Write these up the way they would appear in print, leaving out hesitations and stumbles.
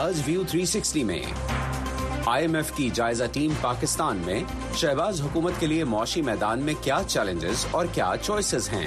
आज व्यू 360 में IMF की जायजा टीम पाकिस्तान में शहबाज हुकूमत के लिए मौशी मैदान में क्या चैलेंजेस और क्या चॉइसेस हैं।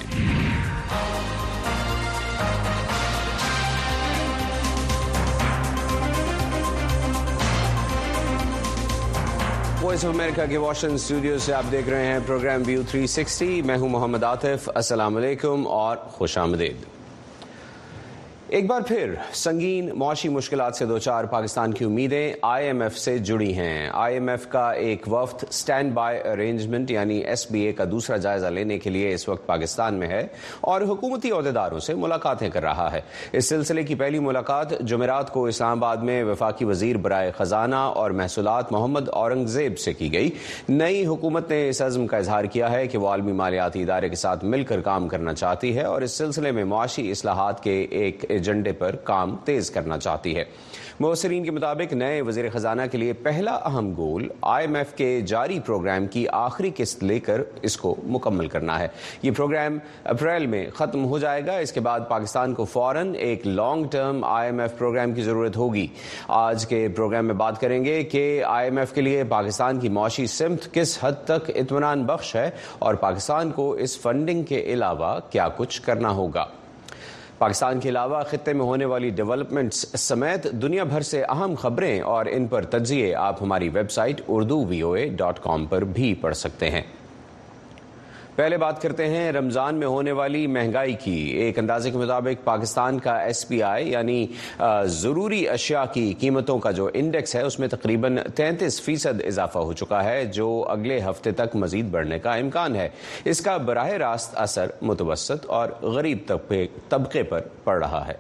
वॉइस ऑफ अमेरिका के वाशिंगटन स्टूडियो से आप देख रहे हैं प्रोग्राम व्यू 360। मैं हूं मोहम्मद आतिफ। अस्सलाम वालेकुम और खुशामदीद। एक बार फिर संगीन मौशी मुश्किलात से दोचार पाकिस्तान की उम्मीदें IMF से जुड़ी हैं। IMF का एक वफ्द स्टैंड बाय अरेंजमेंट यानी SBA का दूसरा जायजा लेने के लिए इस वक्त पाकिस्तान में है और हुकूमती ओहदेदारों से मुलाकातें कर रहा है। इस सिलसिले की पहली मुलाकात जुमेरात को इस्लामाबाद में वफाकी वजीर बराए खजाना और महसूलात मोहम्मद औरंगजेब से की गई। नई हुकूमत ने इस अज़्म का इजहार किया है कि वो आलमी मालियाती इदारे के साथ मिलकर काम करना चाहती है और इस सिलसिले में मुआशी इस्लाहात के एक एजेंडे पर काम तेज करना चाहती है। मुबस्सिरीन के मुताबिक नए वज़ीर खजाना के लिए पहला अहम गोल IMF के जारी प्रोग्राम की आखिरी किस्त लेकर इसको मुकम्मल करना है। ये प्रोग्राम अप्रैल में ख़त्म हो जाएगा। इसके बाद पाकिस्तान को फ़ौरन एक लॉन्ग टर्म IMF प्रोग्राम की ज़रूरत होगी। आज के प्रोग्राम में बात करेंगे कि IMF के लिए पाकिस्तान की मौशी सिमत किस हद तक इत्मीनान बख्श है और पाकिस्तान को इस फंडिंग के अलावा क्या कुछ करना होगा। पाकिस्तान के अलावा खित्ते में होने वाली डेवलपमेंट्स समेत दुनिया भर से अहम खबरें और इन पर तज्जिए आप हमारी वेबसाइट urduvoa.com पर भी पढ़ सकते हैं। पहले बात करते हैं रमज़ान में होने वाली महंगाई की। एक अंदाजे के मुताबिक पाकिस्तान का SPI यानी ज़रूरी अशिया की कीमतों का जो इंडेक्स है उसमें तकरीबन 33% इजाफा हो चुका है, जो अगले हफ्ते तक मजीद बढ़ने का इम्कान है। इसका बराह रास्त असर मुतवस्सत और गरीब तबके पर पड़ रहा है।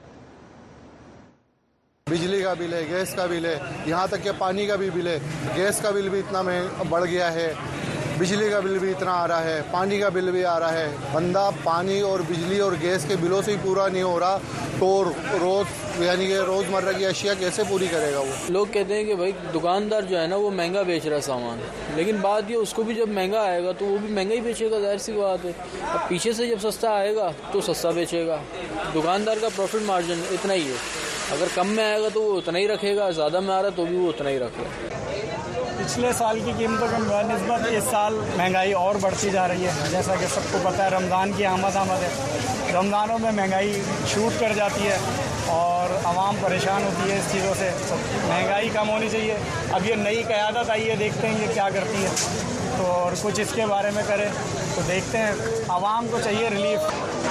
बिजली का बिल है, गैस का बिल है, यहाँ तक कि पानी का भी बिल है। गैस का बिल भी इतना बढ़ गया है, बिजली का बिल भी इतना आ रहा है, पानी का बिल भी आ रहा है। बंदा पानी और बिजली और गैस के बिलों से ही पूरा नहीं हो रहा तो रोज़ यानी कि रोज़मर्रा की अशिया कैसे पूरी करेगा वो। लोग कहते हैं कि भाई दुकानदार जो है ना वो महंगा बेच रहा है सामान, लेकिन बात ये उसको भी जब महंगा आएगा तो वो भी महंगा ही बेचेगा, जाहिर सी बात है। अब पीछे से जब सस्ता आएगा तो सस्ता बेचेगा। दुकानदार का प्रॉफिट मार्जिन इतना ही है, अगर कम में आएगा तो वो उतना ही रखेगा, ज़्यादा में आ रहा तो भी वो उतना ही रखेगा। पिछले साल की कीमतों के निस्बत इस साल महंगाई और बढ़ती जा रही है। जैसा कि सबको पता है रमज़ान की आमद है, रमज़ानों में महंगाई शूट कर जाती है और आवाम परेशान होती है इस चीज़ों से। तो महंगाई कम होनी चाहिए। अब ये नई क़यादत आई है, देखते हैं ये क्या करती है तो और कुछ इसके बारे में करे तो देखते हैं। आवाम को चाहिए रिलीफ।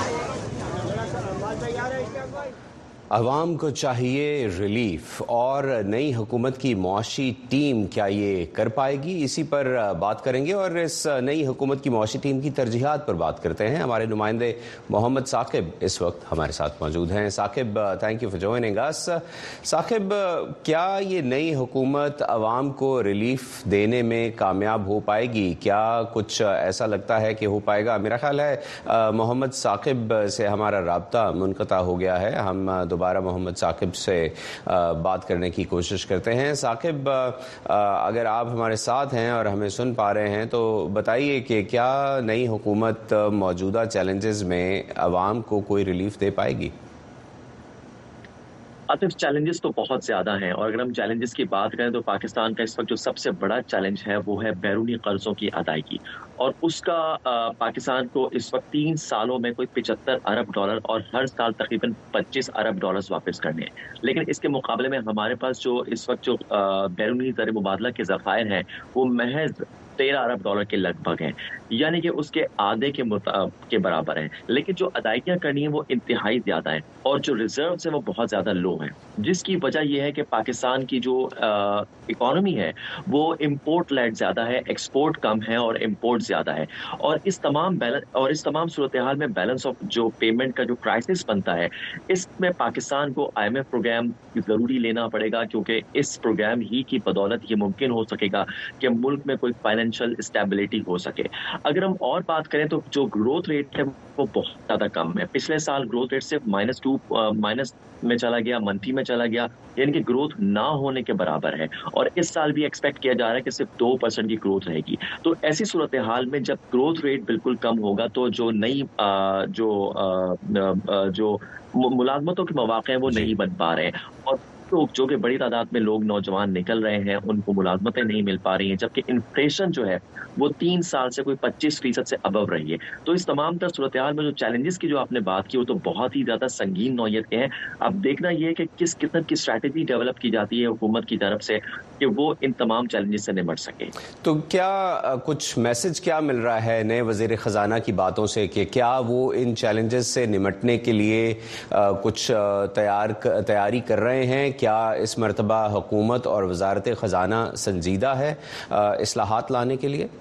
अवाम को चाहिए रिलीफ और नई हुकूमत की मुआशी टीम क्या ये कर पाएगी, इसी पर बात करेंगे और इस नई हुकूमत की मुआशी टीम की तरजीहात पर बात करते हैं। हमारे नुमाइंदे मोहम्मद साकिब इस वक्त हमारे साथ मौजूद हैं। Saqib, thank you for joining us. Saqib, क्या ये नई हुकूमत अवाम को रिलीफ देने में कामयाब हो पाएगी? क्या कुछ ऐसा लगता है कि हो पाएगा? मेरा ख्याल है मोहम्मद साकिब से हमारा राब्ता मुनक़ता हो गया है। हम दोबारा मोहम्मद साकिब से बात करने की कोशिश करते हैं। साकिब, अगर आप हमारे साथ हैं और हमें सुन पा रहे हैं तो बताइए कि क्या नई हुकूमत मौजूदा चैलेंजेस में अवाम को कोई रिलीफ दे पाएगी? आतिफ, चैलेंजेस तो बहुत ज़्यादा हैं और अगर हम चैलेंजेस की बात करें तो पाकिस्तान का इस वक्त जो सबसे बड़ा चैलेंज है वो है बैरूनी कर्ज़ों की अदायगी और उसका पाकिस्तान को इस वक्त 3 सालों में कोई 75 अरब डॉलर और हर साल तकरीबन 25 अरब डॉलर्स वापस करने हैं। लेकिन इसके मुकाबले में हमारे पास जो इस वक्त जो बैरूनी ज़र मुबादला के ज़खायर हैं वो महज 13 अरब डॉलर के लगभग हैं, यानी कि उसके आधे के बराबर हैं। लेकिन जो अदायगियाँ करनी है वो इंतहाई ज़्यादा है और जो रिजर्व्स हैं वो बहुत ज़्यादा लो हैं, जिसकी वजह यह है कि पाकिस्तान की जो इकॉनमी है वो इम्पोर्ट लेड ज़्यादा है, एक्सपोर्ट कम है और इम्पोर्ट ज़्यादा है। और इस तमाम सूरत हाल में बैलेंस ऑफ जो पेमेंट का जो क्राइसिस बनता है, इसमें पाकिस्तान को IMF प्रोग्राम ज़रूरी लेना पड़ेगा, क्योंकि इस प्रोग्राम ही की बदौलत ये मुमकिन हो सकेगा कि मुल्क में कोई फाइनेंशियल स्टेबिलिटी हो सके। अगर हम और बात करें तो जो ग्रोथ रेट है वो बहुत ज़्यादा कम है। पिछले साल ग्रोथ रेट सिर्फ माइनस में चला गया, मंथी में चला गया, यानी कि ग्रोथ ना होने के बराबर है। और इस साल भी एक्सपेक्ट किया जा रहा है कि सिर्फ 2% की ग्रोथ रहेगी। तो ऐसी सूरत हाल में जब ग्रोथ रेट बिल्कुल कम होगा तो जो नई जो मुलाजमतों के मौके हैं वो नहीं बन पा रहे हैं। और جو کہ بڑی تعداد میں لوگ نوجوان نکل رہے ہیں ان کو ملازمتیں نہیں مل پا رہی ہیں، جبکہ انفلیشن جو ہے وہ 3 سال سے کوئی 25% سے ابو رہی ہے. تو اس تمام تر صورتحال میں جو چیلنجز کی جو آپ نے بات کی وہ تو بہت ہی زیادہ سنگین نوعیت کے ہیں. اب دیکھنا یہ ہے کہ کس قسم کی اسٹریٹجی ڈیولپ کی جاتی ہے حکومت کی طرف سے کہ وہ ان تمام چیلنجز سے نمٹ سکے. تو کیا کچھ میسج کیا مل رہا ہے نئے وزیر خزانہ کی باتوں سے کہ کیا وہ ان چیلنجز سے نمٹنے کے لیے کچھ تیاری کر رہے ہیں؟ کیا اس مرتبہ حکومت اور وزارت خزانہ سنجیدہ ہے اصلاحات لانے کے لیے؟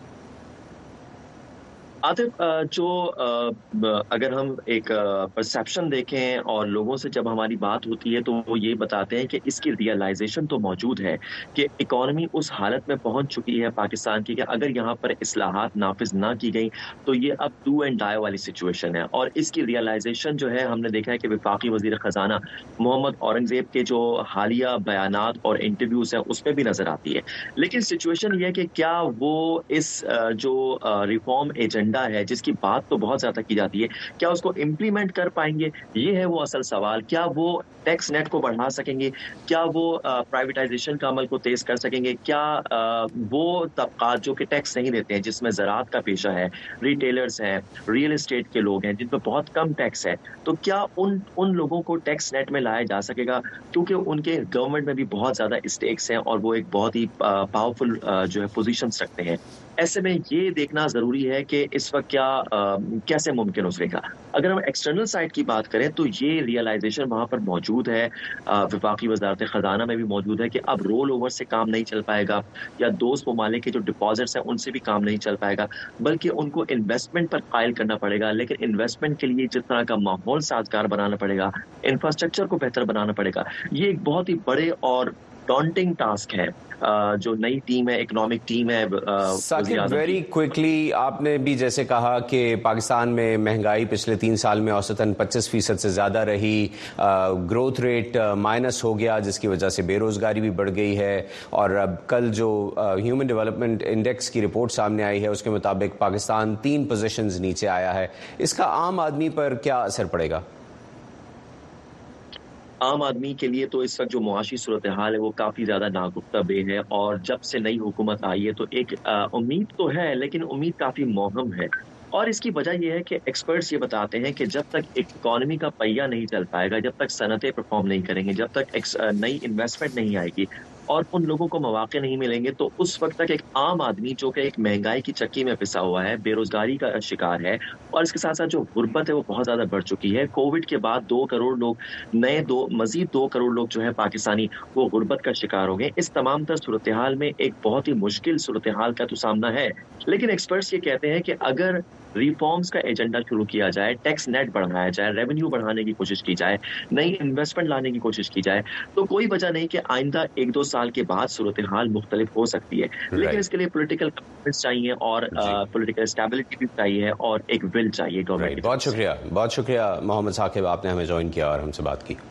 عاطف، جو اگر ہم ایک پرسیپشن دیکھیں اور لوگوں سے جب ہماری بات ہوتی ہے تو وہ یہ بتاتے ہیں کہ اس کی ریئلائزیشن تو موجود ہے کہ اکانومی اس حالت میں پہنچ چکی ہے پاکستان کی کہ اگر یہاں پر اصلاحات نافذ نہ کی گئی تو یہ اب ڈو اینڈ ڈائی والی سچویشن ہے. اور اس کی ریئلائزیشن جو ہے ہم نے دیکھا ہے کہ وفاقی وزیر خزانہ محمد اورنگزیب کے جو حالیہ بیانات اور انٹرویوز ہیں اس میں بھی نظر آتی ہے. لیکن سچویشن یہ ہے کہ کیا وہ اس جو ریفارم ایجنڈا ہے جس کی بات تو بہت زیادہ کی جاتی ہے کیا اس کو امپلیمنٹ کر پائیں گے؟ یہ ہے وہ اصل سوال. کیا وہ ٹیکس نیٹ کو بڑھا سکیں گے؟ کیا وہ پرائیویٹائزیشن کا عمل کو تیز کر سکیں گے؟ کیا وہ طبقات جو کہ ٹیکس نہیں دیتے ہیں جس میں زراعت کا پیشہ ہے، ریٹیلرز ہیں، ریئل اسٹیٹ کے لوگ ہیں جن پہ بہت کم ٹیکس ہے، تو کیا ان لوگوں کو ٹیکس نیٹ میں لایا جا سکے گا؟ کیونکہ ان کے گورنمنٹ میں بھی بہت زیادہ اسٹیکس ہیں اور وہ ایک بہت ہی پاورفل جو ہے پوزیشنز رکھتے ہیں. ایسے میں یہ دیکھنا ضروری ہے کہ اس وقت کیسے ممکن ہو سکے گا. اگر ہم ایکسٹرنل سائڈ کی بات کریں تو یہ ریئلائزیشن وہاں پر موجود ہے، وفاقی وزارت خزانہ میں بھی موجود ہے کہ اب رول اوور سے کام نہیں چل پائے گا یا دوست ممالک کے جو ڈپازٹس ہیں ان سے بھی کام نہیں چل پائے گا، بلکہ ان کو انویسٹمنٹ پر قائل کرنا پڑے گا. لیکن انویسٹمنٹ کے لیے جس طرح کا ماحول سازگار بنانا پڑے گا، انفراسٹرکچر کو بہتر بنانا پڑے گا. یہ ایک بہت ہی بڑے اور ڈانٹنگ ٹاسک ہے. جو نئی ٹیم ہے، اکنامک ٹیم ہے. ثاقب، ویری کوئکلی آپ نے بھی جیسے کہا کہ پاکستان میں مہنگائی پچھلے 3 سال میں اوسطاً 25% سے زیادہ رہی، گروتھ ریٹ مائنس ہو گیا جس کی وجہ سے بے روزگاری بھی بڑھ گئی ہے، اور اب کل جو ہیومن ڈیولپمنٹ انڈیکس کی رپورٹ سامنے آئی ہے اس کے مطابق پاکستان 3 پوزیشنز نیچے آیا ہے. اس کا عام آدمی پر کیا اثر پڑے گا؟ عام آدمی کے لیے تو اس وقت جو معاشی صورتحال ہے وہ کافی زیادہ ناگفتہ بے ہے، اور جب سے نئی حکومت آئی ہے تو ایک امید تو ہے لیکن امید کافی موہم ہے. اور اس کی وجہ یہ ہے کہ ایکسپرٹس یہ بتاتے ہیں کہ جب تک اکانومی کا پہیہ نہیں چل پائے گا، جب تک صنعتیں پرفارم نہیں کریں گے، جب تک نئی انویسٹمنٹ نہیں آئے گی اور ان لوگوں کو مواقع نہیں ملیں گے، تو اس وقت تک ایک عام آدمی جو کہ ایک مہنگائی کی چکی میں پسا ہوا ہے، بے روزگاری کا شکار ہے، اور اس کے ساتھ ساتھ جو غربت ہے وہ بہت زیادہ بڑھ چکی ہے. کووڈ کے بعد 2 کروڑ لوگ مزید 2 کروڑ لوگ جو ہے پاکستانی وہ غربت کا شکار ہو گئے. اس تمام تر صورتحال میں ایک بہت ہی مشکل صورتحال کا تو سامنا ہے. لیکن ایکسپرٹس یہ کہتے ہیں کہ اگر ریفارمز کا ایجنڈا شروع کیا جائے، ٹیکس نیٹ بڑھایا جائے، ریونیو بڑھانے کی کوشش کی جائے، نئی انویسٹمنٹ لانے کی کوشش کی جائے، تو کوئی وجہ نہیں کہ آئندہ 1-2 سال کے بعد صورتحال مختلف ہو سکتی ہے. لیکن اس کے لیے پولیٹیکل کانفیڈنس چاہیے اور پولیٹیکل اسٹیبلٹی بھی چاہیے اور ایک ول چاہیے گورنمنٹ. بہت شکریہ محمد ثاقب، آپ نے ہمیں جوائن کیا اور ہم سے بات کی.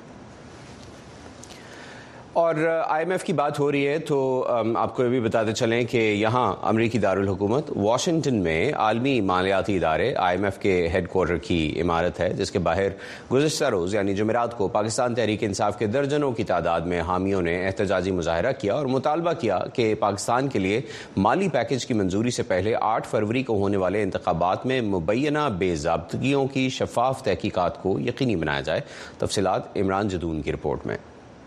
اور آئی ایم ایف کی بات ہو رہی ہے تو آپ کو یہ بھی بتاتے چلیں کہ یہاں امریکی دارالحکومت واشنگٹن میں عالمی مالیاتی ادارے آئی ایم ایف کے ہیڈ کوارٹر کی عمارت ہے جس کے باہر گزشتہ روز یعنی جمعرات کو پاکستان تحریک انصاف کے درجنوں کی تعداد میں حامیوں نے احتجاجی مظاہرہ کیا اور مطالبہ کیا کہ پاکستان کے لیے مالی پیکج کی منظوری سے پہلے 8 فروری کو ہونے والے انتخابات میں مبینہ بے ضابطگیوں کی شفاف تحقیقات کو یقینی بنایا جائے. تفصیلات عمران جدون کی رپورٹ میں.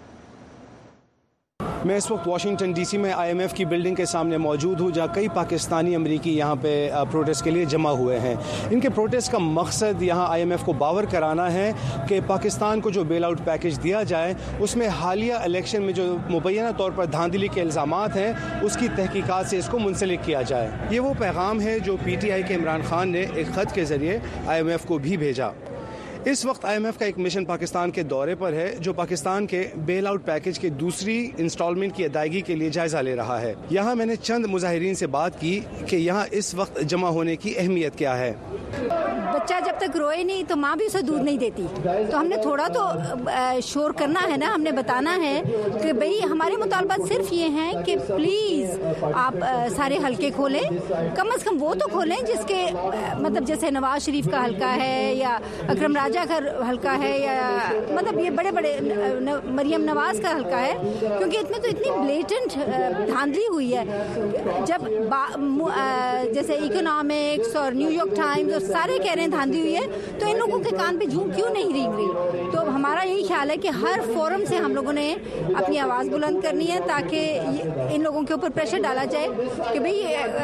میں اس وقت واشنگٹن ڈی سی میں آئی ایم ایف کی بلڈنگ کے سامنے موجود ہوں جہاں کئی پاکستانی امریکی یہاں پہ پروٹیسٹ کے لیے جمع ہوئے ہیں. ان کے پروٹیسٹ کا مقصد یہاں آئی ایم ایف کو باور کرانا ہے کہ پاکستان کو جو بیل آؤٹ پیکج دیا جائے اس میں حالیہ الیکشن میں جو مبینہ طور پر دھاندلی کے الزامات ہیں اس کی تحقیقات سے اس کو منسلک کیا جائے. یہ وہ پیغام ہے جو پی ٹی آئی کے عمران خان نے ایک خط کے ذریعے آئی ایم ایف کو بھی بھیجا. اس وقت آئی ایم ایف کا ایک مشن پاکستان کے دورے پر ہے جو پاکستان کے بیل آؤٹ پیکج کے دوسری انسٹالمنٹ کی ادائیگی کے لیے جائزہ لے رہا ہے. یہاں میں نے چند مظاہرین سے بات کی کہ یہاں اس وقت جمع ہونے کی اہمیت کیا ہے. بچہ جب تک روئے نہیں تو ماں بھی اسے دودھ نہیں دیتی. تو ہم نے تھوڑا تو شور کرنا ہے نا, ہم نے بتانا ہے کہ بھئی ہمارے مطالبات صرف یہ ہیں کہ پلیز آپ سارے حلقے کھولیں, کم از کم وہ تو کھولیں جس کے مطلب جیسے نواز شریف کا حلقہ ہے یا اکرم راجہ کا حلقہ ہے یا مطلب یہ بڑے بڑے مریم نواز کا حلقہ ہے, کیونکہ اس میں تو اتنی بلیٹنٹ دھاندلی ہوئی ہے. جب جیسے اکنامکس اور نیو یارک ٹائمز اور سارے کہہ رہے ہیں دھاندلی ہوئی ہے, تو ان لوگوں کے کان پہ جھوم کیوں نہیں رینگ رہی؟ تو ہمارا یہی خیال ہے کہ ہر فورم سے ہم لوگوں نے اپنی آواز بلند کرنی ہے تاکہ ان لوگوں کے اوپر پریشر ڈالا جائے کہ بھئی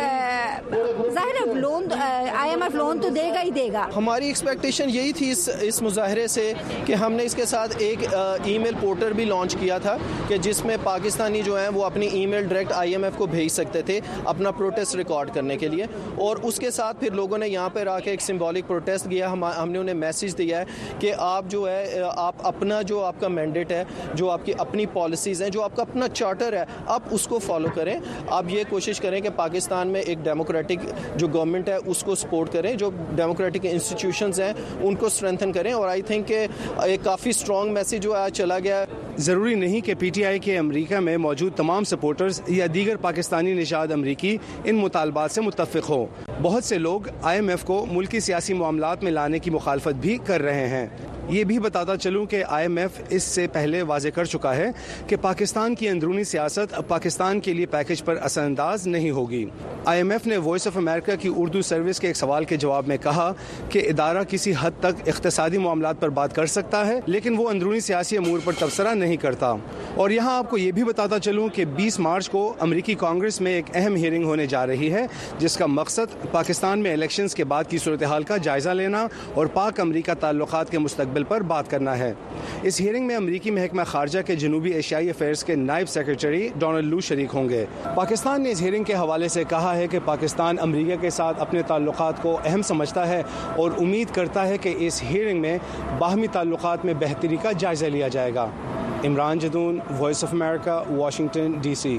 ظاہر ہے لون IMF لون تو دے گا ہی دے گا. ہماری ایکسپیکٹیشن یہی تھی اس مظاہرے سے کہ ہم نے اس کے ساتھ ایک ای میل پورٹل بھی لانچ کیا تھا کہ جس میں پاکستانی جو ہیں وہ اپنی ای میل ڈائریکٹ IMF کو بھیج سکتے تھے اپنا پروٹیسٹ ریکارڈ کرنے کے لیے, اور اس کے ساتھ پھر لوگوں نے یہاں پر آ کے ایک سمبولک پروٹیسٹ کیا. ہم نے انہیں میسج دیا ہے کہ آپ جو ہے آپ اپنا جو آپ کا مینڈیٹ ہے, جو آپ کی اپنی پالیسیز ہیں, جو آپ کا اپنا چارٹر ہے, آپ اس کو فالو کریں. آپ یہ کوشش کریں کہ پاکستان میں ایک ڈیموکریٹک جو گورنمنٹ ہے اس کو سپورٹ کریں, جو ڈیموکریٹک انسٹیٹیوشنز ہیں ان کو اسٹرینتھن کریں. اور آئی تھنک کہ ایک کافی اسٹرانگ میسج جو آج چلا گیا. ضروری نہیں کہ PTI کے امریکہ میں موجود تمام سپورٹرز یا دیگر پاکستانی نژاد امریکی ان مطالبات سے متفق ہوں. بہت سے لوگ IMF کو ملکی سیاسی معاملات میں لانے کی مخالفت بھی کر رہے ہیں. یہ بھی بتاتا چلوں کہ IMF اس سے پہلے واضح کر چکا ہے کہ پاکستان کی اندرونی سیاست پاکستان کے لیے پیکج پر اثر انداز نہیں ہوگی. IMF نے وائس آف امریکہ کی اردو سروس کے ایک سوال کے جواب میں کہا کہ ادارہ کسی حد تک اقتصادی معاملات پر بات کر سکتا ہے لیکن وہ اندرونی سیاسی امور پر تبصرہ نہیں کرتا. اور یہاں آپ کو یہ بھی بتاتا چلوں کہ 20 مارچ کو امریکی کانگریس میں ایک اہم ہیئرنگ ہونے جا رہی ہے جس کا مقصد پاکستان میں الیکشنز کے بعد کی صورتحال کا جائزہ لینا اور پاک امریکہ تعلقات کے مستقبل پر بات کرنا ہے. اس ہیئرنگ میں امریکی محکمہ خارجہ کے جنوبی ایشیائی افیئرز کے نائب سیکرٹری ڈونلڈ لو شریک ہوں گے. پاکستان نے اس ہیئرنگ کے حوالے سے کہا ہے کہ پاکستان امریکہ کے ساتھ اپنے تعلقات کو اہم سمجھتا ہے اور امید کرتا ہے کہ اس ہیئرنگ میں باہمی تعلقات میں بہتری کا جائزہ لیا جائے گا. عمران جدون, وائس آف امریکہ, واشنگٹن DC.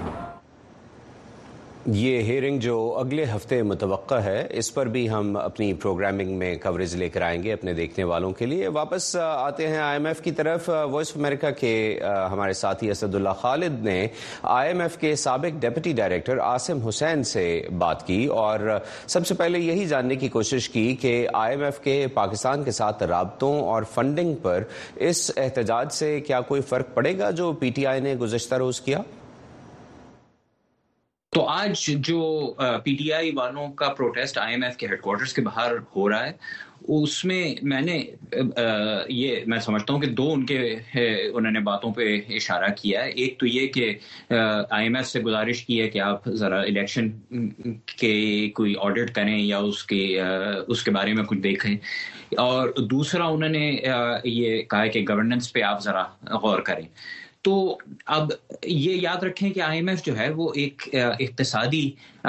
یہ ہیئرنگ جو اگلے ہفتے متوقع ہے اس پر بھی ہم اپنی پروگرامنگ میں کوریج لے کر آئیں گے اپنے دیکھنے والوں کے لیے. واپس آتے ہیں IMF کی طرف. وائس آف امریکہ کے ہمارے ساتھی اسد اللہ خالد نے IMF کے سابق ڈپٹی ڈائریکٹر عاصم حسین سے بات کی اور سب سے پہلے یہی جاننے کی کوشش کی کہ IMF کے پاکستان کے ساتھ رابطوں اور فنڈنگ پر اس احتجاج سے کیا کوئی فرق پڑے گا جو PTI نے گزشتہ روز کیا؟ تو آج جو PTI والوں کا پروٹیسٹ IMF کے ہیڈ کوارٹرز کے باہر ہو رہا ہے اس میں میں سمجھتا ہوں کہ دو انہوں نے باتوں پہ اشارہ کیا ہے. ایک تو یہ کہ IMF سے گزارش کی ہے کہ آپ ذرا الیکشن کے کوئی آڈٹ کریں یا اس کے بارے میں کچھ دیکھیں, اور دوسرا انہوں نے یہ کہا ہے کہ گورننس پہ آپ ذرا غور کریں. تو اب یہ یاد رکھیں کہ IMF جو ہے وہ ایک اقتصادی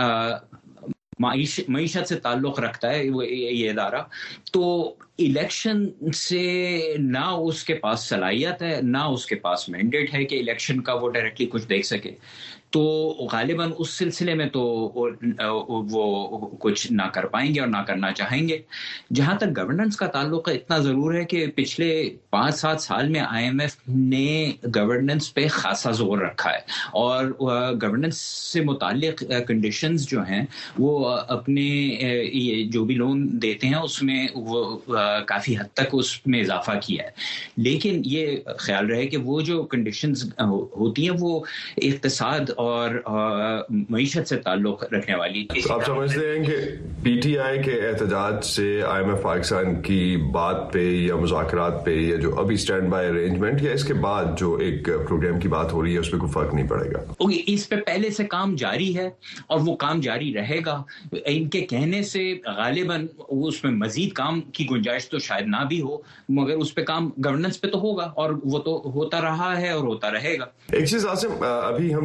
معیشت سے تعلق رکھتا ہے یہ ادارہ. تو الیکشن سے نہ اس کے پاس صلاحیت ہے نہ اس کے پاس مینڈیٹ ہے کہ الیکشن کا وہ ڈائریکٹلی کچھ دیکھ سکے. تو غالباً اس سلسلے میں تو وہ کچھ نہ کر پائیں گے اور نہ کرنا چاہیں گے. جہاں تک گورننس کا تعلق ہے اتنا ضرور ہے کہ پچھلے 5-7 سال میں IMF نے گورننس پہ خاصا زور رکھا ہے اور گورننس سے متعلق کنڈیشنز جو ہیں وہ اپنے جو بھی لون دیتے ہیں اس میں وہ کافی حد تک اس میں اضافہ کیا ہے. لیکن یہ خیال رہے کہ وہ جو کنڈیشنز ہوتی ہیں وہ اقتصاد اور معیشت سے تعلق رکھنے والی. آپ سمجھتے ہیں کہ PTI کے احتجاج سے IMF پاکستان کی بات پہ یا مذاکرات پہ یا جو ابھی اسٹینڈ بائی ارینجمنٹ یا اس کے بعد جو ایک پروگرام کی بات ہو رہی ہے اس پہ کوئی فرق نہیں پڑے گا؟ اس پہ پہلے سے کام جاری ہے اور وہ کام جاری رہے گا. ان کے کہنے سے غالباً اس میں مزید کام کی گنجائش تو شاید نہ بھی ہو, مگر اس پہ کام گورننس پہ تو ہوگا اور وہ تو ہوتا رہا ہے اور ہوتا رہے گا. ایک چیز عاصم, ابھی ہم نے جو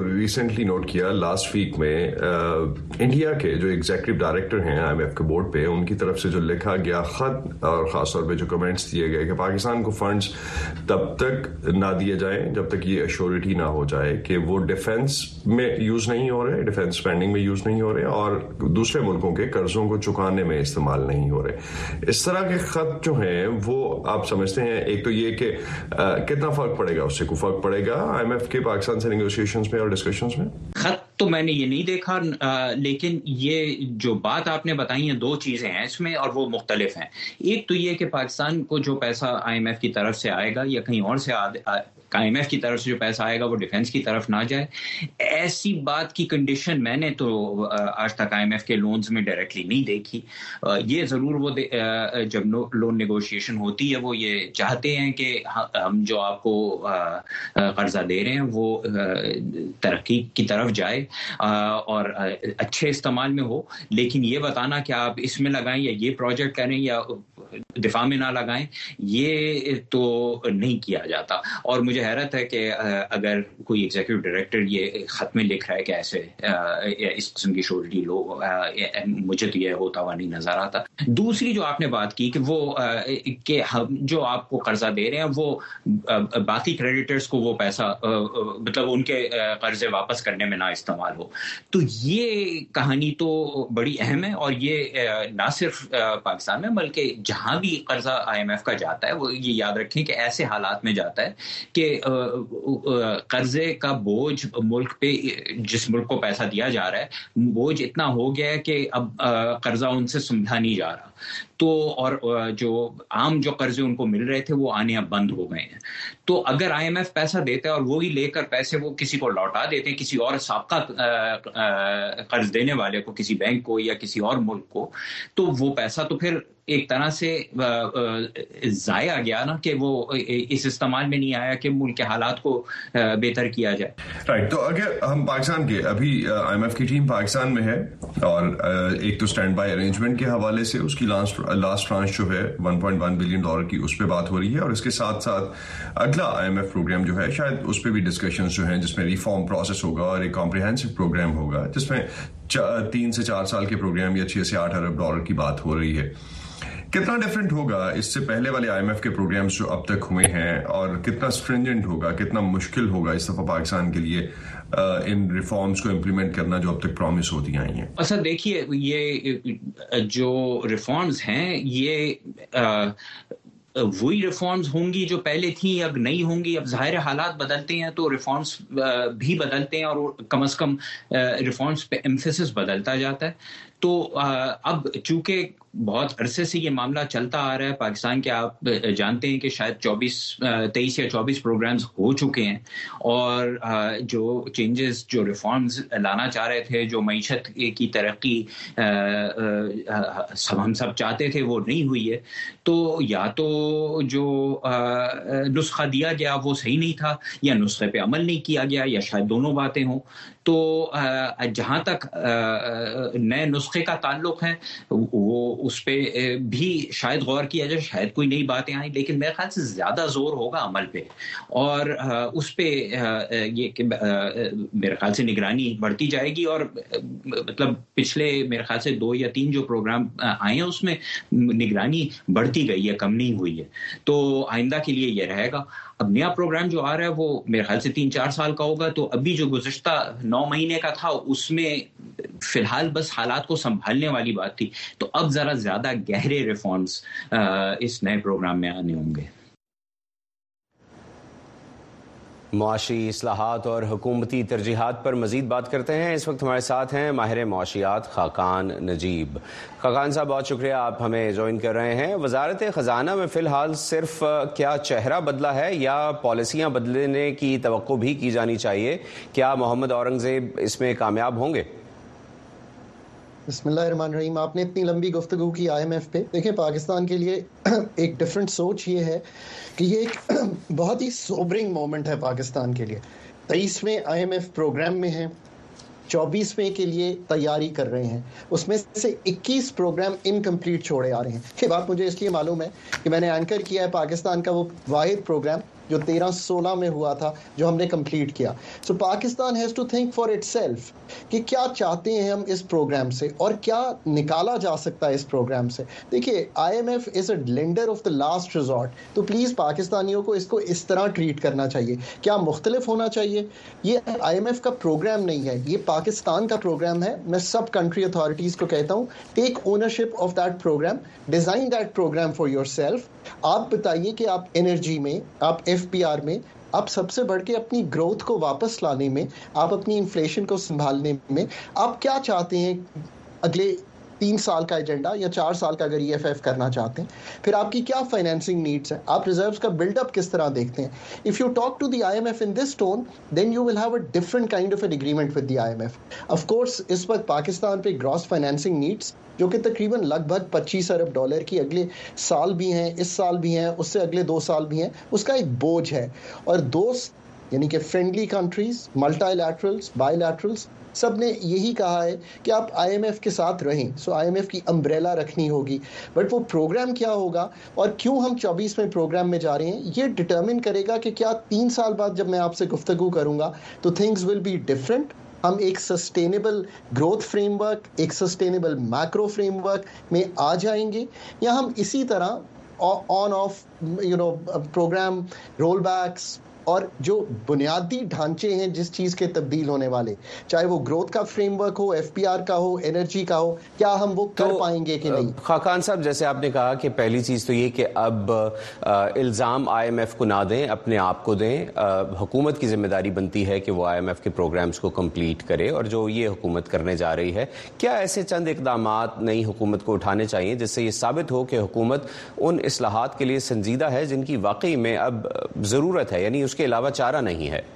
ریسنٹلی نوٹ کیا لاسٹ ویک میں انڈیا کے جو ایگزیکٹو ڈائریکٹر ہیں IMF کے بورڈ پہ، ان کی طرف سے جو لکھا گیا خط اور خاص طور پہ جو کمنٹس دیے گئے کہ پاکستان کو فنڈز تب تک نہ دیے جائیں جب تک یہ ایشورٹی نہ ہو جائے کہ وہ ڈیفنس میں یوز نہیں ہو رہے، ڈیفنس اسپینڈنگ میں یوز نہیں ہو رہے، اور دوسرے ملکوں کے قرضوں کو چکانے میں استعمال نہیں ہو رہے. اس طرح کے خط جو ہیں وہ آپ سمجھتے ہیں ایک تو یہ کہ کتنا فرق پڑے گا، اس سے کوئی فرق پڑے گا IMF کے پاکستان سے نیگوشیشنز میں اور ڈسکشنز میں؟ خط تو میں نے یہ نہیں دیکھا، لیکن یہ جو بات آپ نے بتائی ہیں دو چیزیں ہیں اس میں اور وہ مختلف ہیں. ایک تو یہ کہ پاکستان کو جو پیسہ IMF کی طرف سے آئے گا یا کہیں اور سے IMF کی طرف سے جو پیسہ آئے گا وہ ڈیفنس کی طرف نہ جائے، ایسی بات کی کنڈیشن میں نے تو آج تک IMF کے لونز میں ڈائریکٹلی نہیں دیکھی. یہ ضرور وہ جب لون نیگوشیشن ہوتی ہے وہ یہ چاہتے ہیں کہ ہم جو آپ کو قرضہ دے رہے ہیں وہ ترقی کی طرف جائے اور اچھے استعمال میں ہو، لیکن یہ بتانا کہ آپ اس میں لگائیں یا یہ پروجیکٹ کریں یا دفاع میں نہ لگائیں، یہ تو نہیں کیا جاتا. اور مجھے حیرت ہے کہ اگر کوئی ایگزیکٹو ڈائریکٹر یہ خط میں لکھ رہا ہے کہ ایسے اس قسم کی شورٹی لو، مجھے تو یہ ہوتا ہوا نہیں نظر آتا. دوسری جو آپ نے بات کی کہ وہ کہ ہم جو آپ کو قرضہ دے رہے ہیں وہ باقی کریڈیٹرز کو وہ پیسہ مطلب ان کے قرضے واپس کرنے میں نہ استعمال ہو، تو یہ کہانی تو بڑی اہم ہے. اور یہ نہ صرف پاکستان میں بلکہ جہاں بھی قرضہ IMF کا جاتا ہے وہ یہ یاد رکھیں کہ ایسے حالات میں جاتا ہے کہ قرضے کا بوجھ ملک پہ، جس ملک کو پیسہ دیا جا رہا ہے، بوجھ اتنا ہو گیا ہے کہ اب قرضہ ان سے سمجھا نہیں جا رہا. تو اور جو عام جو قرضے ان کو مل رہے تھے وہ آنے اب بند ہو گئے ہیں. تو اگر IMF پیسہ دیتا ہے اور وہی لے کر پیسے وہ کسی کو لوٹا دیتے ہیں، کسی اور سابقہ قرض دینے والے کو، کسی بینک کو یا کسی اور ملک کو، تو وہ پیسہ تو پھر ایک طرح سے ضائع گیا نا، کہ وہ اس استعمال میں نہیں آیا کہ ملک کے حالات کو بہتر کیا جائے. رائٹ. تو اگر ہم پاکستان کے ابھی IMF کی ٹیم پاکستان میں ہے اور ایک تو اسٹینڈ بائی ارینجمنٹ کے حوالے سے اس کی لاسٹ ٹرانچ جو ہے $1.1 بلین کی، اس پہ بات ہو رہی ہے، اور اس کے ساتھ ساتھ اگلا IMF پروگرام جو ہے شاید اس پہ بھی ڈسکشنز جو ہیں جس میں ریفارم پروسیس ہوگا اور ایک کمپریہنسو پروگرام ہوگا جس میں 3 سے 4 سال کے پروگرام یا 6 سے 8 ارب ڈالر کی بات ہو رہی ہے. کتنا ڈفرینٹ ہوگا اس سے پہلے والے IMF کے پروگرامز جو اب تک ہوئے ہیں، اور کتنا اسٹرینجنٹ ہوگا، کتنا مشکل ہوگا اس دفعہ پاکستان کے لیے ان ریفارمز کو امپلیمنٹ کرنا جو اب تک پرومس ہوتی آئی ہیں؟ اچھا دیکھیے، یہ جو ریفارمز ہیں یہ وہی ریفارمز ہوں گی جو پہلے تھیں، اب نہیں ہوں گی. اب ظاہر حالات بدلتے ہیں تو ریفارمز بھی بدلتے ہیں، اور کم از کم ریفارمز پہ ایمفیسس بدلتا جاتا ہے. تو اب چونکہ بہت عرصے سے یہ معاملہ چلتا آ رہا ہے پاکستان کے، آپ جانتے ہیں کہ شاید 23 یا 24 پروگرامز ہو چکے ہیں، اور جو چینجز، جو ریفارمز لانا چاہ رہے تھے، جو معیشت کی ترقی ہم سب چاہتے تھے، وہ نہیں ہوئی ہے. تو یا تو جو نسخہ دیا گیا وہ صحیح نہیں تھا، یا نسخے پہ عمل نہیں کیا گیا، یا شاید دونوں باتیں ہوں. تو جہاں تک نئے نسخے کا تعلق ہے وہ اس پہ بھی شاید غور کیا جائے، شاید کوئی نئی باتیں آئیں، لیکن میرے خیال سے زیادہ زور ہوگا عمل پہ، اور اس پہ یہ کہ میرے خیال سے نگرانی بڑھتی جائے گی. اور مطلب پچھلے میرے خیال سے 2 یا 3 جو پروگرام آئے ہیں اس میں نگرانی بڑھتی گئی ہے، کم نہیں ہوئی ہے. تو آئندہ کے لیے یہ رہے گا. اب نیا پروگرام جو آ رہا ہے وہ میرے خیال سے 3-4 سال کا ہوگا. تو ابھی جو گزشتہ 9 مہینے کا تھا اس میں فی الحال بس حالات کو سنبھالنے والی بات تھی. تو اب ذرا زیادہ گہرے ریفارمز اس نئے پروگرام میں آنے ہوں گے. معاشی اصلاحات اور حکومتی ترجیحات پر مزید بات کرتے ہیں. اس وقت ہمارے ساتھ ہیں ماہر معاشیات خاقان نجیب. خاقان صاحب بہت شکریہ، آپ ہمیں جوائن کر رہے ہیں. وزارت خزانہ میں فی الحال صرف کیا چہرہ بدلا ہے یا پالیسیاں بدلنے کی توقع بھی کی جانی چاہیے؟ کیا محمد اورنگزیب اس میں کامیاب ہوں گے؟ بسم اللہ الرحمن الرحیم. آپ نے اتنی لمبی گفتگو کی IMF پہ. دیکھیں پاکستان کے لیے ایک ڈفرینٹ سوچ یہ ہے کہ یہ ایک بہت ہی سوبرنگ مومنٹ ہے پاکستان کے لیے. 23ویں IMF پروگرام میں ہیں، 24ویں کے لیے تیاری کر رہے ہیں، اس میں سے 21 پروگرام انکمپلیٹ چھوڑے آ رہے ہیں. یہ بات مجھے اس لیے معلوم ہے کہ میں نے اینکر کیا ہے پاکستان کا وہ واحد پروگرام جو 13-16 میں ہوا تھا, جو ہم نے کمپلیٹ کیا. سو پاکستان ہیز ٹو تھنک فار اٹ سیلف کہ کیا چاہتے ہیں ہم اس پروگرام سے اور کیا نکالا جا سکتا ہے اس پروگرام سے. دیکھیے IMF از اے لینڈر آف دا لاسٹ ریزورٹ, تو پلیز پاکستانیوں کو اس کو اس طرح ٹریٹ کرنا چاہیے. کیا مختلف ہونا چاہیے؟ یہ IMF کا پروگرام نہیں ہے, یہ پاکستان کا پروگرام ہے. میں سب کنٹری اتھارٹیز کو کہتا ہوں, ٹیک اونرشپ آف دیٹ پروگرام, ڈیزائن دیٹ پروگرام فار یور سیلف. آپ بتائیے کہ آپ انرجی میں, آپ FPR میں, آپ سب سے بڑھ کے اپنی گروتھ کو واپس لانے میں, آپ اپنی انفلیشن کو سنبھالنے میں آپ کیا چاہتے ہیں اگلے 3 سال کا ایجنڈا یا 4 سال کا اگر EFF کرنا چاہتے ہیں. پھر آپ کی کیا فائنینسنگ نیڈس ہیں, آپ ریزروز کا بلڈ اپ کس طرح دیکھتے ہیں. اف یو ٹاک ٹو دی IMF ان دس ٹون, دین یو ول ہیو اے ڈفرنٹ کائنڈ آف این ایگریمنٹ ود دی IMF. آف کورس اس وقت پاکستان پہ گراس فائنینسنگ نیڈس جو کہ تقریباً لگ بھگ $25 ارب کی اگلے سال بھی ہیں, اس سال بھی ہیں, اس سے اگلے 2 سال بھی ہیں, اس کا ایک بوجھ ہے. اور دوست یعنی کہ فرینڈلی کنٹریز, ملٹی لیٹرلز, بائی لیٹرلز, سب نے یہی کہا ہے کہ آپ IMF کے ساتھ رہیں. سو IMF کی امبریلا رکھنی ہوگی, بٹ وہ پروگرام کیا ہوگا اور کیوں ہم 24ویں پروگرام میں جا رہے ہیں, یہ ڈٹرمن کرے گا کہ کیا 3 سال بعد جب میں آپ سے گفتگو کروں گا تو تھنگز ول بی ڈفرینٹ. ہم ایک سسٹینیبل گروتھ فریم ورک, ایک سسٹینیبل میکرو فریم ورک میں آ جائیں گے, یا ہم اسی طرح آن آف پروگرام رول بیکس اور جو بنیادی ڈھانچے ہیں جس چیز کے تبدیل ہونے والے, چاہے وہ گروتھ کا فریم ورک ہو, FPR کا ہو, انرجی کا ہو, کیا ہم وہ کر پائیں گے کہ نہیں. خاقان صاحب, جیسے آپ نے کہا کہ پہلی چیز تو یہ کہ اب الزام IMF کو نہ دیں, اپنے آپ کو دیں. حکومت کی ذمہ داری بنتی ہے کہ وہ IMF کے پروگرامز کو کمپلیٹ کرے, اور جو یہ حکومت کرنے جا رہی ہے, کیا ایسے چند اقدامات نئی حکومت کو اٹھانے چاہیے جس سے یہ ثابت ہو کہ حکومت ان اصلاحات کے لیے سنجیدہ ہے جن کی واقعی میں اب ضرورت ہے, یعنی اس کے علاوہ چارہ نہیں ہے.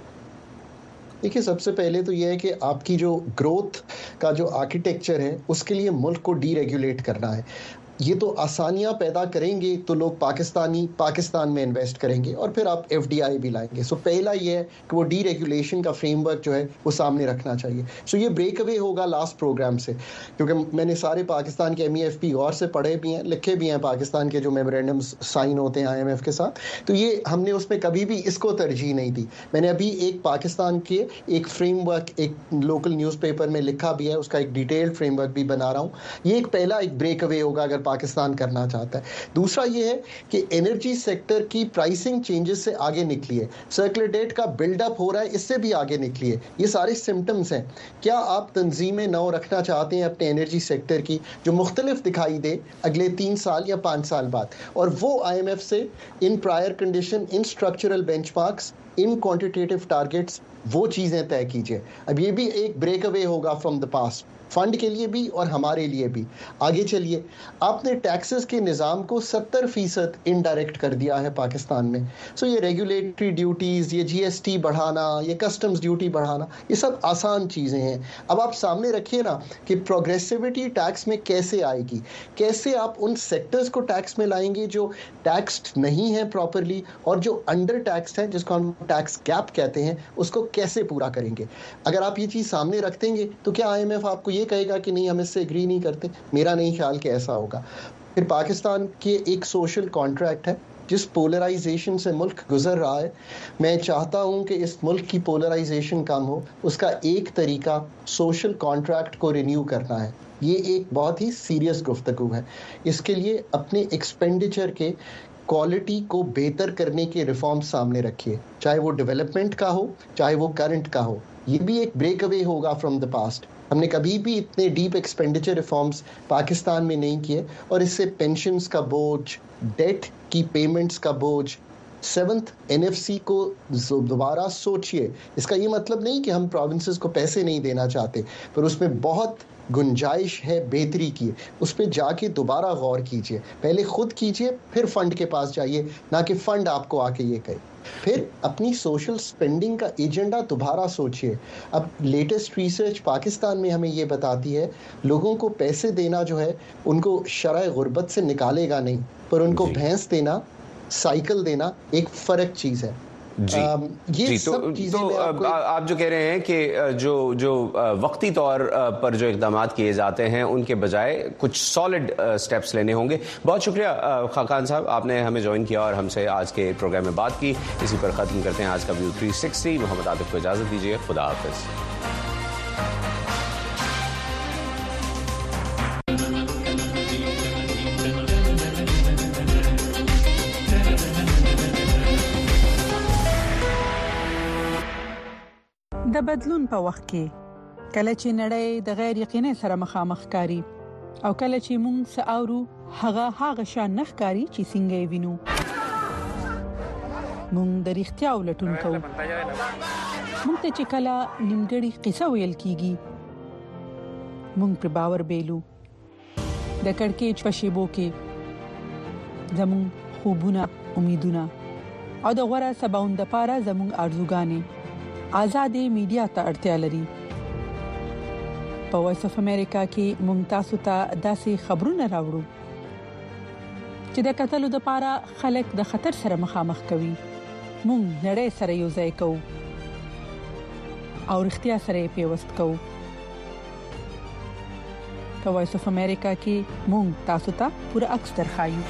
دیکھیے, سب سے پہلے تو یہ ہے کہ آپ کی جو گروتھ کا جو آرکیٹیکچر ہے اس کے لیے ملک کو ڈی ریگولیٹ کرنا ہے. یہ تو آسانیاں پیدا کریں گے تو لوگ پاکستان میں انویسٹ کریں گے, اور پھر آپ FDI بھی لائیں گے. سو پہلا یہ ہے کہ وہ ڈی ریگولیشن کا فریم ورک جو ہے وہ سامنے رکھنا چاہیے. سو یہ بریک اوے ہوگا لاسٹ پروگرام سے, کیونکہ میں نے سارے پاکستان کے MEFP غور سے پڑھے بھی ہیں, لکھے بھی ہیں پاکستان کے جو میمورینڈمز سائن ہوتے ہیں IMF کے ساتھ. تو یہ ہم نے اس میں کبھی بھی اس کو ترجیح نہیں دی. میں نے ابھی ایک پاکستان کے ایک فریم ورک ایک لوکل نیوز پیپر میں لکھا بھی ہے, اس کا ایک ڈیٹیلڈ فریم ورک بھی بنا رہا ہوں. یہ ایک پہلا ایک بریک اوے ہوگا اگر پاکستان کرنا چاہتا ہے. دوسرا یہ ہے کہ انرجی سیکٹر کی پرائسنگ چینجز سے آگے نکلیے. سرکولر ڈیٹ کا بلڈ اپ ہو رہا ہے, اس سے بھی آگے نکلیے. یہ سارے سمٹمز ہیں. کیا آپ تنظیمیں نو رکھنا چاہتے ہیں اپنے انرجی سیکٹر کی جو مختلف دکھائی دے اگلے 3 سال یا 5 سال بعد, اور وہ IMF سے ان پرائر کنڈیشن, ان اسٹرکچرل بینچ مارکس, ان کوانٹیٹیو ٹارگیٹس, وہ چیزیں طے کیجیے. اب یہ بھی ایک بریک اوے ہوگا فرام دا پاسٹ, فنڈ کے لیے بھی اور ہمارے لیے بھی. آگے چلیے, آپ نے ٹیکسز کے نظام کو 70% انڈائریکٹ کر دیا ہے پاکستان میں. سو یہ ریگولیٹری ڈیوٹیز, یہ GST بڑھانا, یہ کسٹمز ڈیوٹی بڑھانا, یہ سب آسان چیزیں ہیں. اب آپ سامنے رکھیے نا کہ پروگریسیوٹی ٹیکس میں کیسے آئے گی, کیسے آپ ان سیکٹرز کو ٹیکس میں لائیں گے جو ٹیکسڈ نہیں ہیں پراپرلی, اور جو انڈر ٹیکسڈ ہیں جس کو ہم ٹیکس گیپ کہتے ہیں, اس کو کیسے پورا کریں گے. اگر آپ یہ چیز سامنے رکھ دیں گے تو کیا IMF آپ کو یہ کہے گا کہ نہیں ہم اس سے ایگری نہیں کرتے؟ میرا نہیں خیال کہ ایسا ہوگا. پھر پاکستان کے ایک سوشل کانٹریکٹ ہے جس پولرائزیشن سے ملک گزر رہا ہے. میں چاہتا ہوں کہ اس ملک کی پولرائزیشن کم ہو. اس کا ایک طریقہ سوشل کانٹریکٹ کو رینیو کرنا ہے. یہ ایک بہت ہی سیریس گفتگو ہے. اس کے لیے اپنے ایکسپینڈیچر کے کوالٹی کو بہتر کرنے کے ریفارم سامنے رکھیے, چاہے وہ ڈیولپمنٹ کا ہو, چاہے وہ کرنٹ کا ہو. یہ بھی ایک بریک اوے ہوگا فرام دا پاسٹ. ہم نے کبھی بھی اتنے ڈیپ ایکسپینڈیچر ریفارمز پاکستان میں نہیں کیے, اور اس سے پینشنز کا بوجھ, ڈیٹ کی پیمنٹس کا بوجھ, 7th NFC کو دوبارہ سوچئے. اس کا یہ مطلب نہیں کہ ہم پروونسز کو پیسے نہیں دینا چاہتے, پر اس میں بہت گنجائش ہے بہتری کی. اس پہ جا کے دوبارہ غور کیجئے. پہلے خود کیجئے, پھر فنڈ کے پاس جائیے, نہ کہ فنڈ آپ کو آ کے یہ کہے. پھر اپنی سوشل سپینڈنگ کا ایجنڈا دوبارہ سوچئے. اب لیٹسٹ ریسرچ پاکستان میں ہمیں یہ بتاتی ہے لوگوں کو پیسے دینا جو ہے ان کو شرح غربت سے نکالے گا نہیں, پر ان کو بھینس دینا, سائیکل دینا ایک فرق چیز ہے. जी तो आप जो कह रहे हैं कि जो वक्ती तौर पर जो इक़दाम किए जाते हैं उनके बजाय कुछ सॉलिड स्टेप्स लेने होंगे। बहुत शुक्रिया खाकान साहब, आपने हमें ज्वाइन किया और हमसे आज के प्रोग्राम में बात की। इसी पर ख़त्म करते हैं आज का व्यू 360। मोहम्मद आतिफ को इजाज़त दीजिए, खुदा हाफिज़। د بدلون په وخت کې کله چې نړۍ د غیر یقیني سره مخامخ کاری او کله چې موږ ساورو هغه شان نخکاری چې څنګه وینو موږ د اړتیا ولټون کوو موږ ته چې کله نیمګړی قصه ویل کیږي موږ پر باور بیلو د کڑکېچ په شیبو کې زموږ خوبونه امیدونه او د غوړه سباوند لپاره زموږ ارزوګانې آزادې میډیا ته اړتیا لري په وایس اف امریکا کې ممتاز ته داسې خبرونه راوړو چې د قتل لپاره خلک د خطر سره مخامخ کوي مونږ نړۍ سره یو ځای کوو او اړتیا سره پیوست کوو په وایس اف امریکا کې مونږ تاسو ته پوره عکس درخایو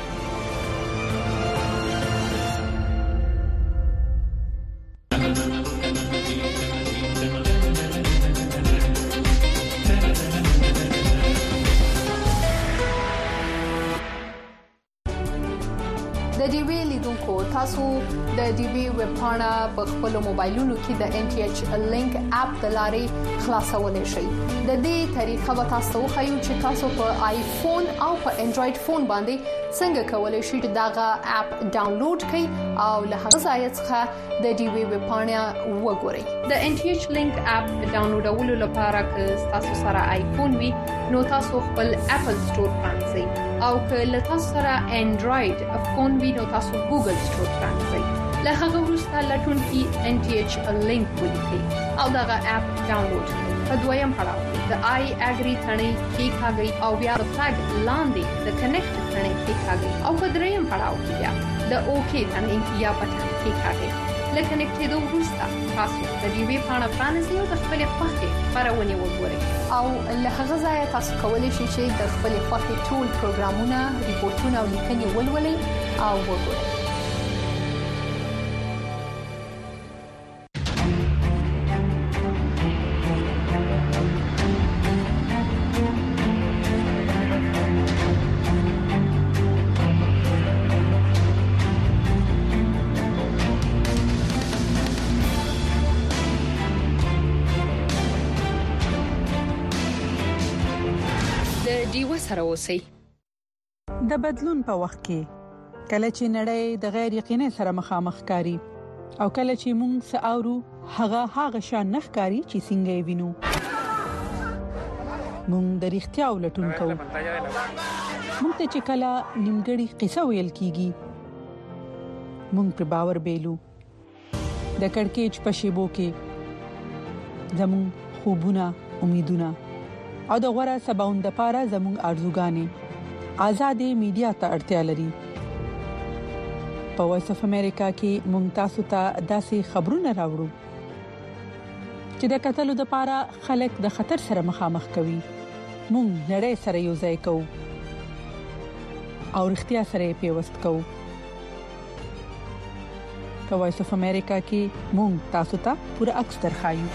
تاسو د ډي بي ویب پاڼه په خپل موبایلونو کې د ان ټي ایچ لینک اپ د لارې خلاصولای شئ د دې طریقه به تاسو خو چې تاسو په آیفون او په انډراید فون باندې څنګه کولای شئ دغه اپ ډاونلوډ کړئ او له هغه ځای څخه د ډي بي ویب پاڼه وګورئ د ان ټي ایچ لینک اپ ډاونلوډولو لپاره که تاسو سره آیفون وي نو تاسو خپل اپل سٹور پرانځئ او که له تاسو سره انډراید فون وي نو تاسو ګوګل سٹور پرانځئ له هغه وروسته لټون کې ان ټي ایچ لینک ولیکئ او دغه اپ ډاونلوډ کړئ په دویم پړاو د آی اګری ثنې کلیکاږئ او بیا د فلګ لاندې د کنیکټ ثنې کلیکاږئ او په دریم پړاو کې بیا د اوکې ثنې یا بټن کلیکاږئ لکه نکټېدو وروسته تاسو د دې وی پاڼه پرانیزئ او د خپل خوښې خبرونه وګورئ او له هغه ځای تاسو کولی شئ چې د خپل خوښې ټول پروګرامونه ریپورتونه او لیکنې ولولئ او وګورئ د بدلون په وخت کې کله چې نړۍ د غیر یقیني سره مخامخ کاری او کله چې موږ ساورو هغه شان نخکاری چې څنګه وینو موږ د اړتیا ولټون کوو موږ ته چې کله نیمګړی قصه ویل کیږي موږ پر باور بیلو د کڑکېچ په شیبو کې زموږ خوبونه امیدونه او د غوړه سباوند لپاره زموږ ارزوګانې آزادې میډیا ته اړتیا لري په وایس اف امریکا کې ممتاز ته داسې خبرونه راوړو چې د قتل لپاره خلک د خطر سره مخامخ کوي مونږ نړۍ سره یو ځای کوو او اړتیا سره پیوست کوو په وایس اف امریکا کې مونږ تاسو ته پوره عکس درخایو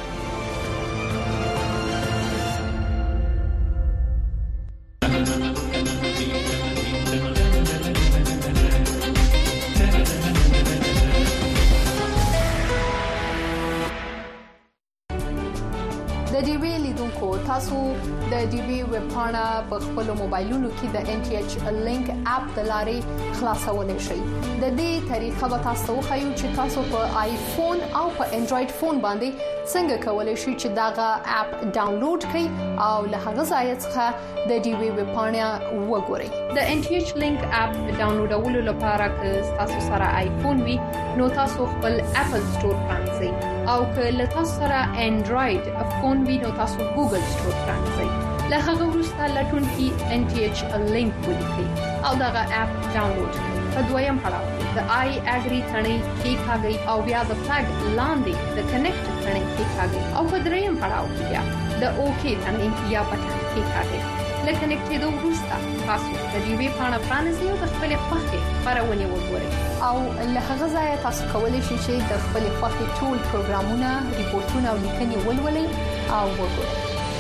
تاسو د ډي بي ویب پاڼه په خپل موبایلونو کې د ان ټي ایچ لینک اپ د لارې خلاصولای شئ د دې طریقه به تاسو خو چې تاسو په آیفون او په انډراید فون باندې څنګه کولای شئ چې دغه اپ ډاونلوډ کړئ او له هغه ځای څخه د ډي بي ویب پاڼه وګورئ د ان ټي ایچ لینک اپ ډاونلوډولو لپاره که تاسو سره آیفون وي نو تاسو خپل اپل سٹور پرانځئ او که له تاسو سره انډراید فون وي نو تاسو ګوګل سٹور پرانځئ له هغه وروسته لټون کې ان ټي ایچ لینک ولیکئ او دغه اپ ډاونلوډ کړئ په په دویم پړاو د آی اګری تڼۍ کېکاږي او بیا د فلګ لاندې د کنیکټ تڼۍ کېکاږي او په دریم پړاو کې بیا د اوکی تڼۍ یا بټن کېکاږي. له کنیکټېدو وروسته تاسو د دې پاڼه پرانیزئ او د خپلې خوښې خپرونې وګورئ او له هغه ځایه تاسو کولی شئ چې د خپلې خوښې ټول پروګرامونه، ریپورتونه او لیکنې ولولئ او وګورئ.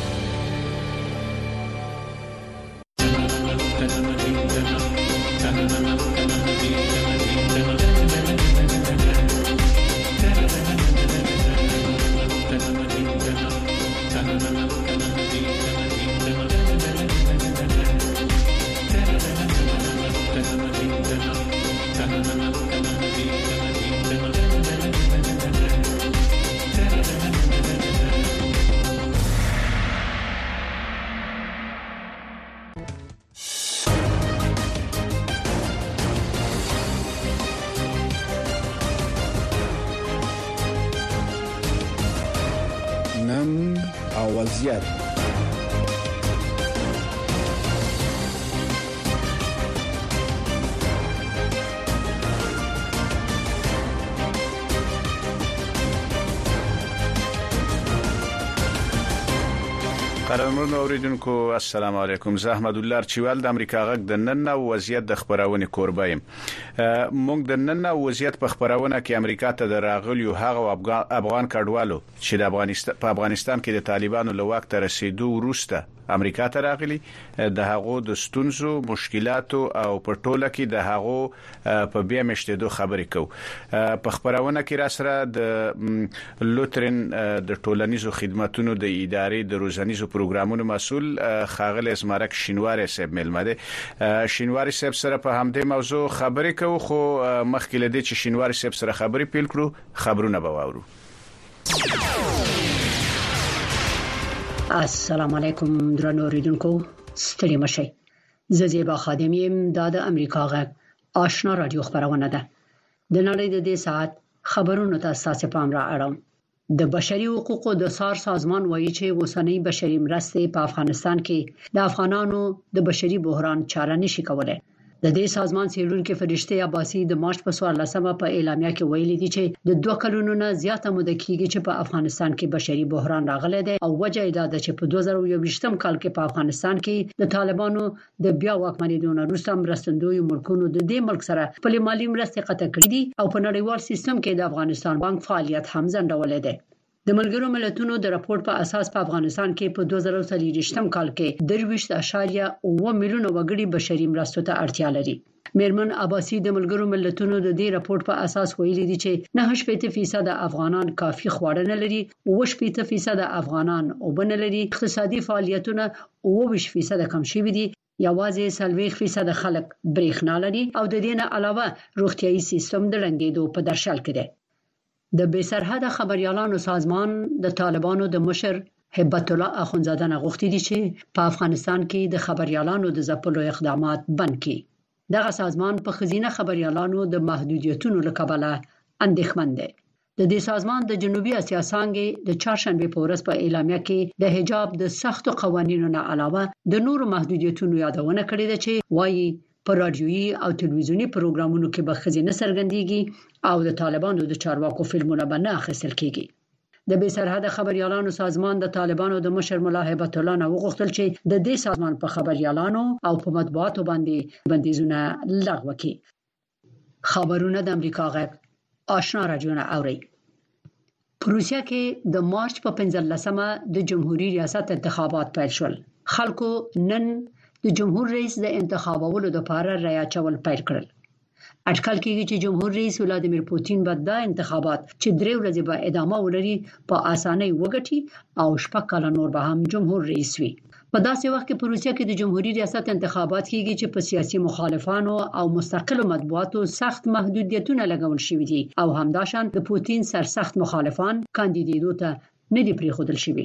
وضعیت قدرمنو اوریدونکو السلام علیکم. زه احمد الله چوال د امریکا غږ د نن وضعیت د خبرونه کوربایم. موږ د نن وضعیت په خبرونه کې امریکا ته د راغلیو هغه افغان کډوالو چې د افغانستان کې د طالبانو له واک ته رسیدو وروسته امریکا ته راغلي د هغو د ستونزو، مشکلاتو او په ټوله کې د هغو په بیا مشتېدو خبرې کوو. په خبرونه کې را سره د لوترن د ټولنیزو خدماتو د ادارې د روزانیزو پروګرامونو مسؤل خاغل اسمارک شینواری صاحب ملمده. شینواری صاحب سره په همدې موضوع خبرې کوو، خو مخکې لدی چې شینواری صاحب سره خبرې پیل کړو خبرونه به واورو. السلام علیکم درنو اوریدونکو، ستړي مشئ. زه زیبا خادم یم. د امریکا غږ آشنا رادیو خبرونه ده. د نړۍ د دې ساعت خبرونو ته تاسو پام را اړوم. د بشري حقوقو د سار سازمان وایي چې اوسنۍ بشري مرستې په افغانستان کې د افغانانو د بشري بحران چاره نشي کولای. د دې سازمان څیړونکو فرشته عباسی د مارچ په 14مه په اعلامیه کې ویلي دي چې د 2 کلونو نه زیاته موده کېږي چې په افغانستان کې بشري بحران راغلی دی او وجه یې دا ده چې په 2021م کال کې په افغانستان کې د طالبانو د بیا واکمنېدو وروسته مرستندوی ملکونو د دې ملک سره خپل مالی مرستې قطع کړې دي او په نړیوال سیستم کې د افغانستان بانک فعالیت هم ځنډولې ده. د ملګرو ملتونو د راپور په اساس په افغانستان کې په 2023م کال کې 23.9 میلیونه وګړي بشري مرستو ته اړتیا لري. میرمن عباسی د ملګرو ملتونو د دې راپور په اساس ویلي دي چې 9% افغانان کافي خواړه نه لري، 9% افغانان اوبه نه لري، اقتصادي فعالیتونه 20% کم شوي دي، یوازې 40% خلک برېښنا لري او د دې نه علاوه روغتيایي سیستم د رنګېدو په درشل کې دی. د بې سرحده خبريالانو سازمان د طالبانو د مشر هبت الله اخونزاده نه غوښتي دي چې په افغانستان کې د خبريالانو د ځپلو اقدامات بند کړي. دغه سازمان په خزینه خبريالانو د محدودیتونو له کبله اندېښمن دی. د دې سازمان د جنوبي اسیا څنګه د چهارشنبه په ورځ په اعلامیه کې د حجاب د سختو قوانینو نه علاوه د نورو محدودیتونو یادونه کړې ده چې وايي په رادیويي او تلویزیونی پروګرامونو کې به خزینه څرګندېږي او د طالبانو د چارواکو فلمونه به نه اخیستل کېږي. د بې سرحده خبريالانو سازمان د طالبانو د مشر مولا هبت الله نه وغوښتل چې د دې سازمان په خبريالانو او په مطبوعاتو باندې بندیزونه لغوه کړي. خبرونه د امریکا غږ آشنا رادیو نه اوري. په روسیا کې د مارچ په 15مه د جمهوریت ریاست انتخابات پیل شول. خلکو نن د جمهور رئیس د انتخابولو لپاره رای اچول پیل کړل. اټکل کېږي چې جمهور رئیس ولادیمیر پوتین به د انتخابات چې 3 ورځې به ادامه ولري په اسانۍ وګټي او شپږ کاله نور به هم جمهور رئیس وي. په داسې وخت کې په روسیا کې د جمهوریت ریاست انتخابات کېږي چې په سیاسي مخالفانو او مستقلو مطبوعاتو سخت محدودیتونه لګول شوي دي او همداشان د پوتین سرسخت مخالفان کاندیدېدو ته نه دي پریښودل شوي.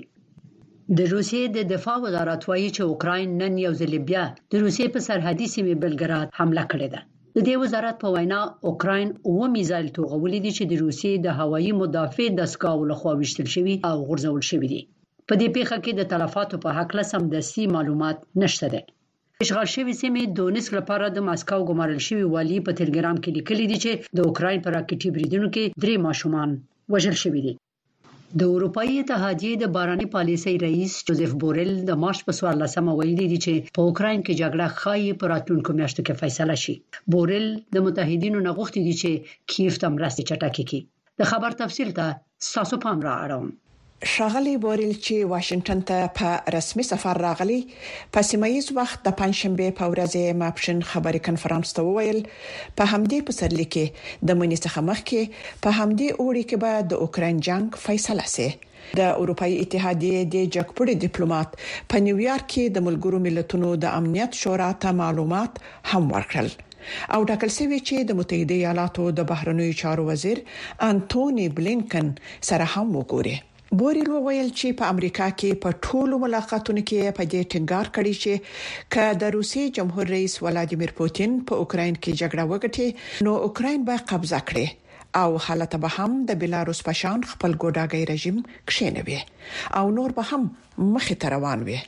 د روسیې د دفاع وزارت وایي چې اوکراین نن یو ځل بیا د روسیې په سرحدي سیمه بلګراد حمله کړې ده. د دې وزارت په وینا اوکراین 9 میزایل توغولې دي چې د روسیې د هوایي مدافع دستګاو لخوا وشتل شوي او غورځول شوي دي. په دې پیښه کې د تلفاتو په حق له سمدستي معلومات نشته ده. اشغال شوی سیمې دونیسک لپاره د ماسکو ګمارل شوی والی په ټلګرام کې لیکلي دي چې د اوکراین پر راکټي بریدونو کې 3 ماشومان وژل شوي دي. د اروپאי اتحادیې د باراني پالیسۍ رئیس جوزف بورل د مارچ په 14مه ویلي دي چې په اوکراین کې جګړه ښایي په راتلونکو میاشتو کې فیصله شي. بورل د متحدینو نه غوښتي دي چې کیف ته مرستې چټکې کړي. د خبر تفصیل ته تاسو پام را اړوم. شاغلی بورل چې واشنگټن ته په رسمي سفر راغلی په سیمایي وخت د پنځشنبه په ورځ ماپښین خبري کنفرانس ته وویل په همدې پسرلي کې د منځ څخه مخکې په همدې اوړي کې به د اوکراین جنگ فیصله شي. د اروپאי اتحادیې د جګپړې ډیپلوماټ په نیویارک کې د ملګرو ملتونو د امنیت شورا ته معلومات هم ورکړل او ټاکل شوی چې د متحده ایالاتو د بهرنیو چارو وزیر انټونی بلینکن سره هم وګوري. بورل وویل چې په امریکا کې په ټولو ملاقاتونو کې په دې ټینګار کړی چې که د روسي جمهور رئیس ولادیمیر پوتین په اوکراین کې جګړه وګټي نو اوکراین به قبضه کړي او حالت به هم د بیلاروس په شان خپل ګوډاګی رژیم کښینوي او نور به هم مخې ته روان وي.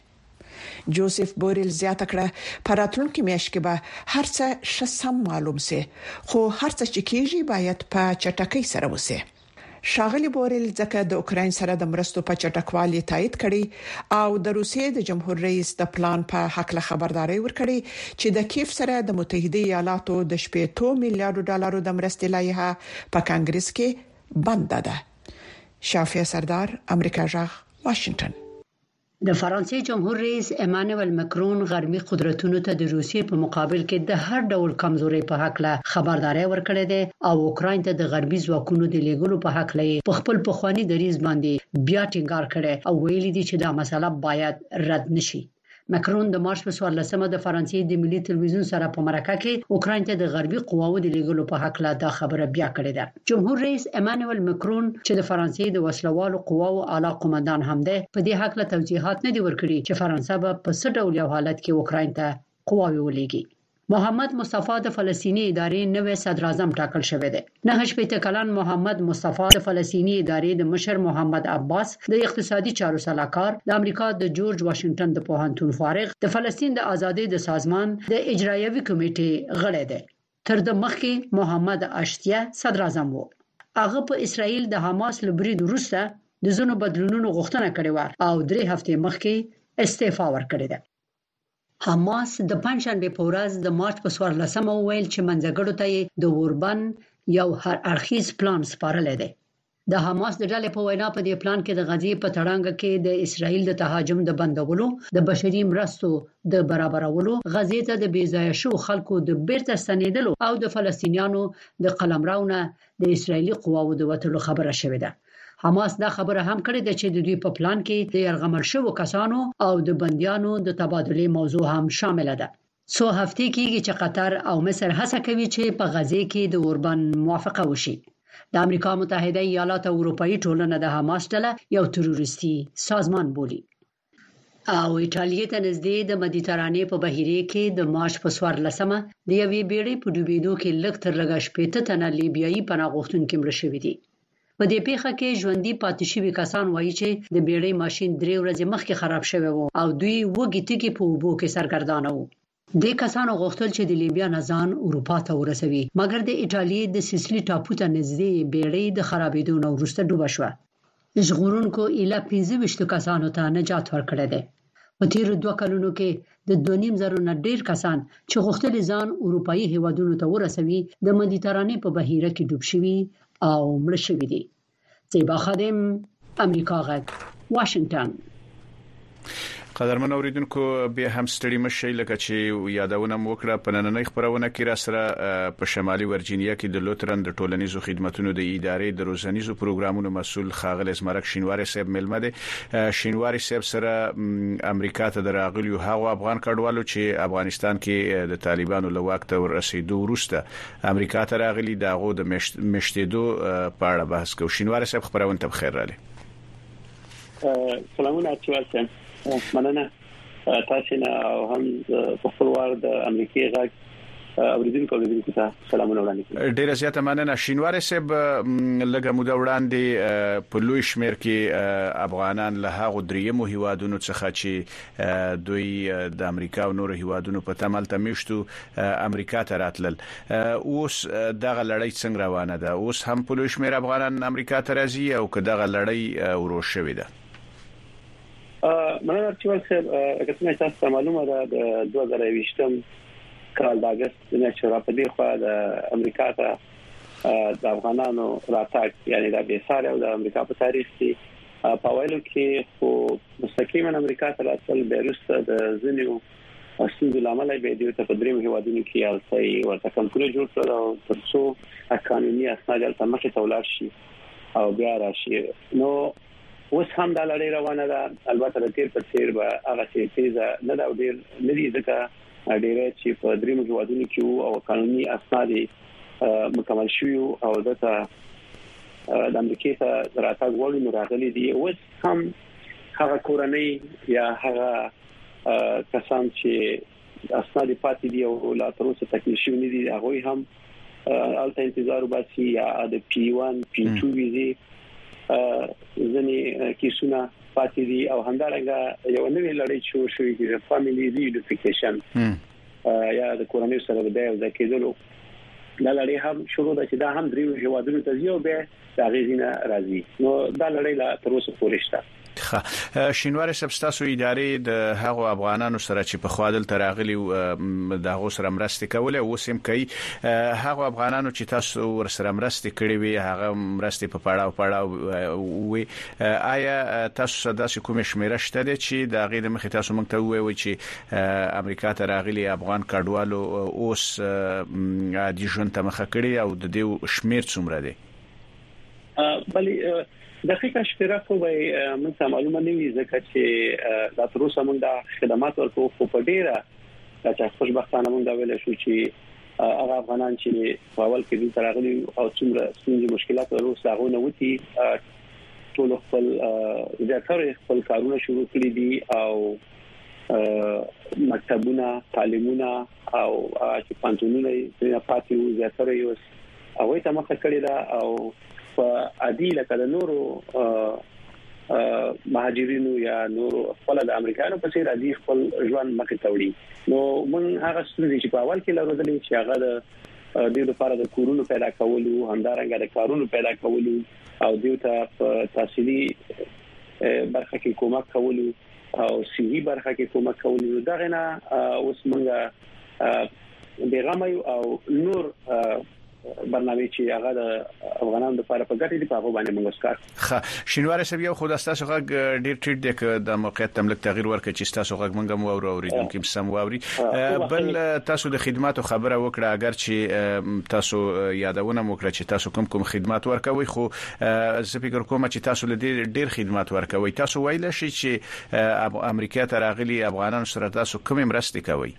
جوزف بورل زیاته کړه په راتلونکي میاشت کې به هر څه شسم معلوم سي خو هر څه چې کیږي باید په چټکۍ سره وسي. شاغلی بورل ځکه د اوکراین سره د مرستو په چټکوالي تایید کړي او د روسیې د جمهور رئیس د پلان په حق له خبرداري ورکړي چې د کیف سره د متحده ایالاتو د 2 میلیارډ ډالرو د مرستې لایحه په کانګرس کې بند ده. شافیه سردار، امریکا جغ، واشنگټن. د فرانسې جمهور رئیس امانوئل مکرون غربي قدرتونو ته د روسیې په مقابل کې د هر ډول کمزوري په حق له خبرداري ورکړې ده او اوکراین ته د غربي ځواکونو د لیږلو په حق له په خپل پخوانی دریځ باندې بیا ټینګار کړي او ویلي دي چې دا مسله باید رد نشي. مکرون د مارچ په 14مه د فرانسې د ملي ټلویزیون سره په مرکه کې اوکراین ته د غربي قواو د لیږلو په حق لا دا خبره بیا کړې ده. جمهور رئیس امانوئل مکرون چې د فرانسې د وسلوالو قواو اعلی قومندان هم ده په دې حق له توضیحات نه دی ورکړي چې فرانسه به په څه ډول یو حالت کې اوکراین ته قواوي ولېږي. محمد مصطفی د فلسطینی ادارې نوې صدر اعظم ټاکل شوی دی. 9 کلن محمد مصطفی د فلسطینی ادارې د مشر محمد عباس د اقتصادي چارو سلاکار د امریکا د جورج واشنگټن د پوهنتون فارغ د فلسطین د ازادۍ د سازمان د اجرایوي کمیټې غړی دی. تر د مخکې محمد اشتیا صدر اعظم وو. هغه په اسرائیل د حماس لبرید وروسته د زونو بدلونونو غوښتنه کړې و او 3 هفته مخکې استعفا ورکړې ده. حماس د پنځشنبه په ورځ د مارچ په 14مه ویل چې منځګړو ته د اوربن یو هر اړخیز پلان سپارل دی. د حماس د ډلې په وینا په دې پلان کې د غزې په تړانګه کې د اسرائیل د تهاجم د بندولو، د بشري مرستو د برابرولو، غزې ته د بیځایه شو خلکو د بیرته ستنېدلو او د فلسطینیانو د قلمرونه د اسرائیلي قواوو د وټلو خبره شوې ده. حماس دا خبره هم کړې ده چې د دوی په پلان کې د یرغمل شوو کسانو او د بندیانو د تبادلې موضوع هم شامل ده. څو هفتې کېږي چې قطر او مصر هڅه کوي چې په غزې کې د اوربن موافقه وشي. د امریکا متحده ایالات او اروپאי ټولنه د حماس ډله یو تروریستي سازمان بولي. او ایټالیا ته نږدې د مدیترانې په بحیره کې د مارچ په 14مه د یوې بیړۍ په ډوبېدو کې لږ تر لږه 80 تنه لیبیایي پناه غوښتونکي مړه شوي دي. په دې پیښه کې ژوندۍ پاتې شوي کسان وایي چې د بیړۍ ماشين 3 ورځې مخکې خراب شوی و او دوی وګی تګي په اوبو کې سرګردانه وو. د کسانو غوښتل چې د لیبیا نه ځان اروپا ته ورسوي، مګر د ایټالیا د سیسلی ټاپو ته نږدې بیړۍ د خرابېدو نه وروسته ډوبه شوه. ژغورونکو اله 25 کسانو ته نجات ورکړی دی. په تیر 2 کلونو کې د 2.5 نه ډیر کسان چې غوښتل ځان اروپאי هیوادونو ته ورسوي د مدیترانې په بحیره کې ډوب شوي او مړه شوي دي. زیبا خادم، امریکا غږ، واشنگټن. قدرمن اوریدونکو به هم ستړي مشي لکه چې یادونه موکړه په نننۍ خبرونه کې را سره په شمالي ورجینیا کې د لوترن د ټولنیزو خدماتو د ادارې د روزنیزو پروګرامونو مسول خاغل زمرک شینواری صاحب ملمه دي. شینواری صاحب سره امریکا ته دراغلی هغه افغان کډوالو چې افغانستان کې د طالبانو له واک ته ورسېدو وروسته امریکا ته راغلي دغه د مشتیدو په اړه بحث کوي. شینواری صاحب خبرونه ته بخیر رالی. سلامونه اچوالسن. مننه تاسو نه او هم په خپل وار د امریکای غږ اوریدونکو ته سلامونه وړاندې کوم. ډیره زیاته مننه. شینواری صاحب لږه موده وړاندې په لوی شمیر کې افغانان له هغو دریمو هیوادونو څخه چې دوی د امریکا او نورو هیوادونو په تمل تمیشتو امریکا ته راتلل. اوس دغه لړۍ څنګه روانه ده؟ اوس هم په لوی شمیر افغانان امریکا ته راځي او که دغه لړۍ ورو شوې ده؟ مننه چې څنګه څنګه تاسو معلومه ده د 2020 کال د اگست نه شورا په دی خو د امریکا ته د افغانانو راتګ یعنی د بیساره او د امریکا په تاریخ کې په وایلو کې خو مستقیما امریکا ته راتل بیرسته د زنیو اصلي لامل به دی ته په دریم هیوادونو کې الفای ورته کمپنی جوړ کړو او ترڅو قانوني اسناد تل مخه تولار شي او بیا راشي. نو اوس هم د لړۍ روانه ده. البته د تیر په تیر به هغه چې تیزه نه دا ډیر ندي ځکه ډیره چې په دریم هیوادونو کې او قانوني اسناد مکمل شوی او د امریکا ته راتګ وړي راغلي دي. اوس هم هغه کورنۍ یا هغه کسان چې اسناد پاتې دي او لا تر اوسه تکمیل شوی نه دي هغه هم الته انتظار وباسي یا د P1 P2 ویزه ځنې کیسونه پاتې دي او همدارنګه یو نوې لړۍ شوې د فاميلي ریونیفیکیشن یا د کورنۍ سره د بیاو د کېدلو دا لړۍ هم شروع ده چې دا هم دریو هیوادونو ته ځي او به د غیزینه راځي. نو دا لړۍ لا تر اوسه پورې شته. شینواری صاحب تاسو ادارې د هغو افغانانو سره چې په خوادل تراغلي د هغو سره مرسته کوله او سیم کوي هغه افغانانو چې تاسو ور سره مرسته کړې وي هغه مرسته په پړاو وي آیا تاسو د کوم شمیره شته چې د غیر مخ تاسو مونږ ته وایي چې امریکا تراغلي افغان کډوالو اوس د ژوند ته مخه کړی او د دې شمیر څومره دی؟ بلې دقیقه شمیره خو به موږ معلومه نه وي ځکه چې د تر اوسه موږ د خدمات ورکو خو په ډیره چې خوشبختانه موږ دا ویل شو چې هغه افغانان چې په اول کې د تراغلي او څومره ستونزې مشکلات ورسره هغه وتی ټول خپل ځکه خپل کارونه شروع کړی دي او مکتبونه تعلیمونه او چې پانتونونه یې پاتې وو ځکه یو هغه ته مخه کړی دا او په عادي لکه د نورو مهاجرینو یا نورو خپل د امریکایانو په څیر عادي خپل ژوند مخه توړي. نو موږ هغه ستونزې چې په اول کې لرودلې چې هغه د دې لپاره د کورونو پیدا کولو همدارنګه د کارونو پیدا کولو او دې ته په تحصیلي برخه کې کومک کولو او صحي برخه کې کومک کولو دا غنه اوس موږ بیغمه او نور برنامه چې هغه د افغانانو لپاره په ګټه دي په هغه باندې موږ کار. شینواری صاحب یو خو تاسو غږ ډیر ټریټ دی که د موقعیت تملک تغییر ورکړي چې تاسو غږ موږ مو اوریدونکو کې سم واوري. بل تاسو د خدماتو خبره وکړه اگر چې تاسو یادونه وکړه چې تاسو کوم خدمات ورکوي خو زه فکر کوم چې تاسو له ډیر خدمات ورکوي. تاسو ویل شي چې امریکا ته راغلي افغانانو سره تاسو کوم مرسته کوي؟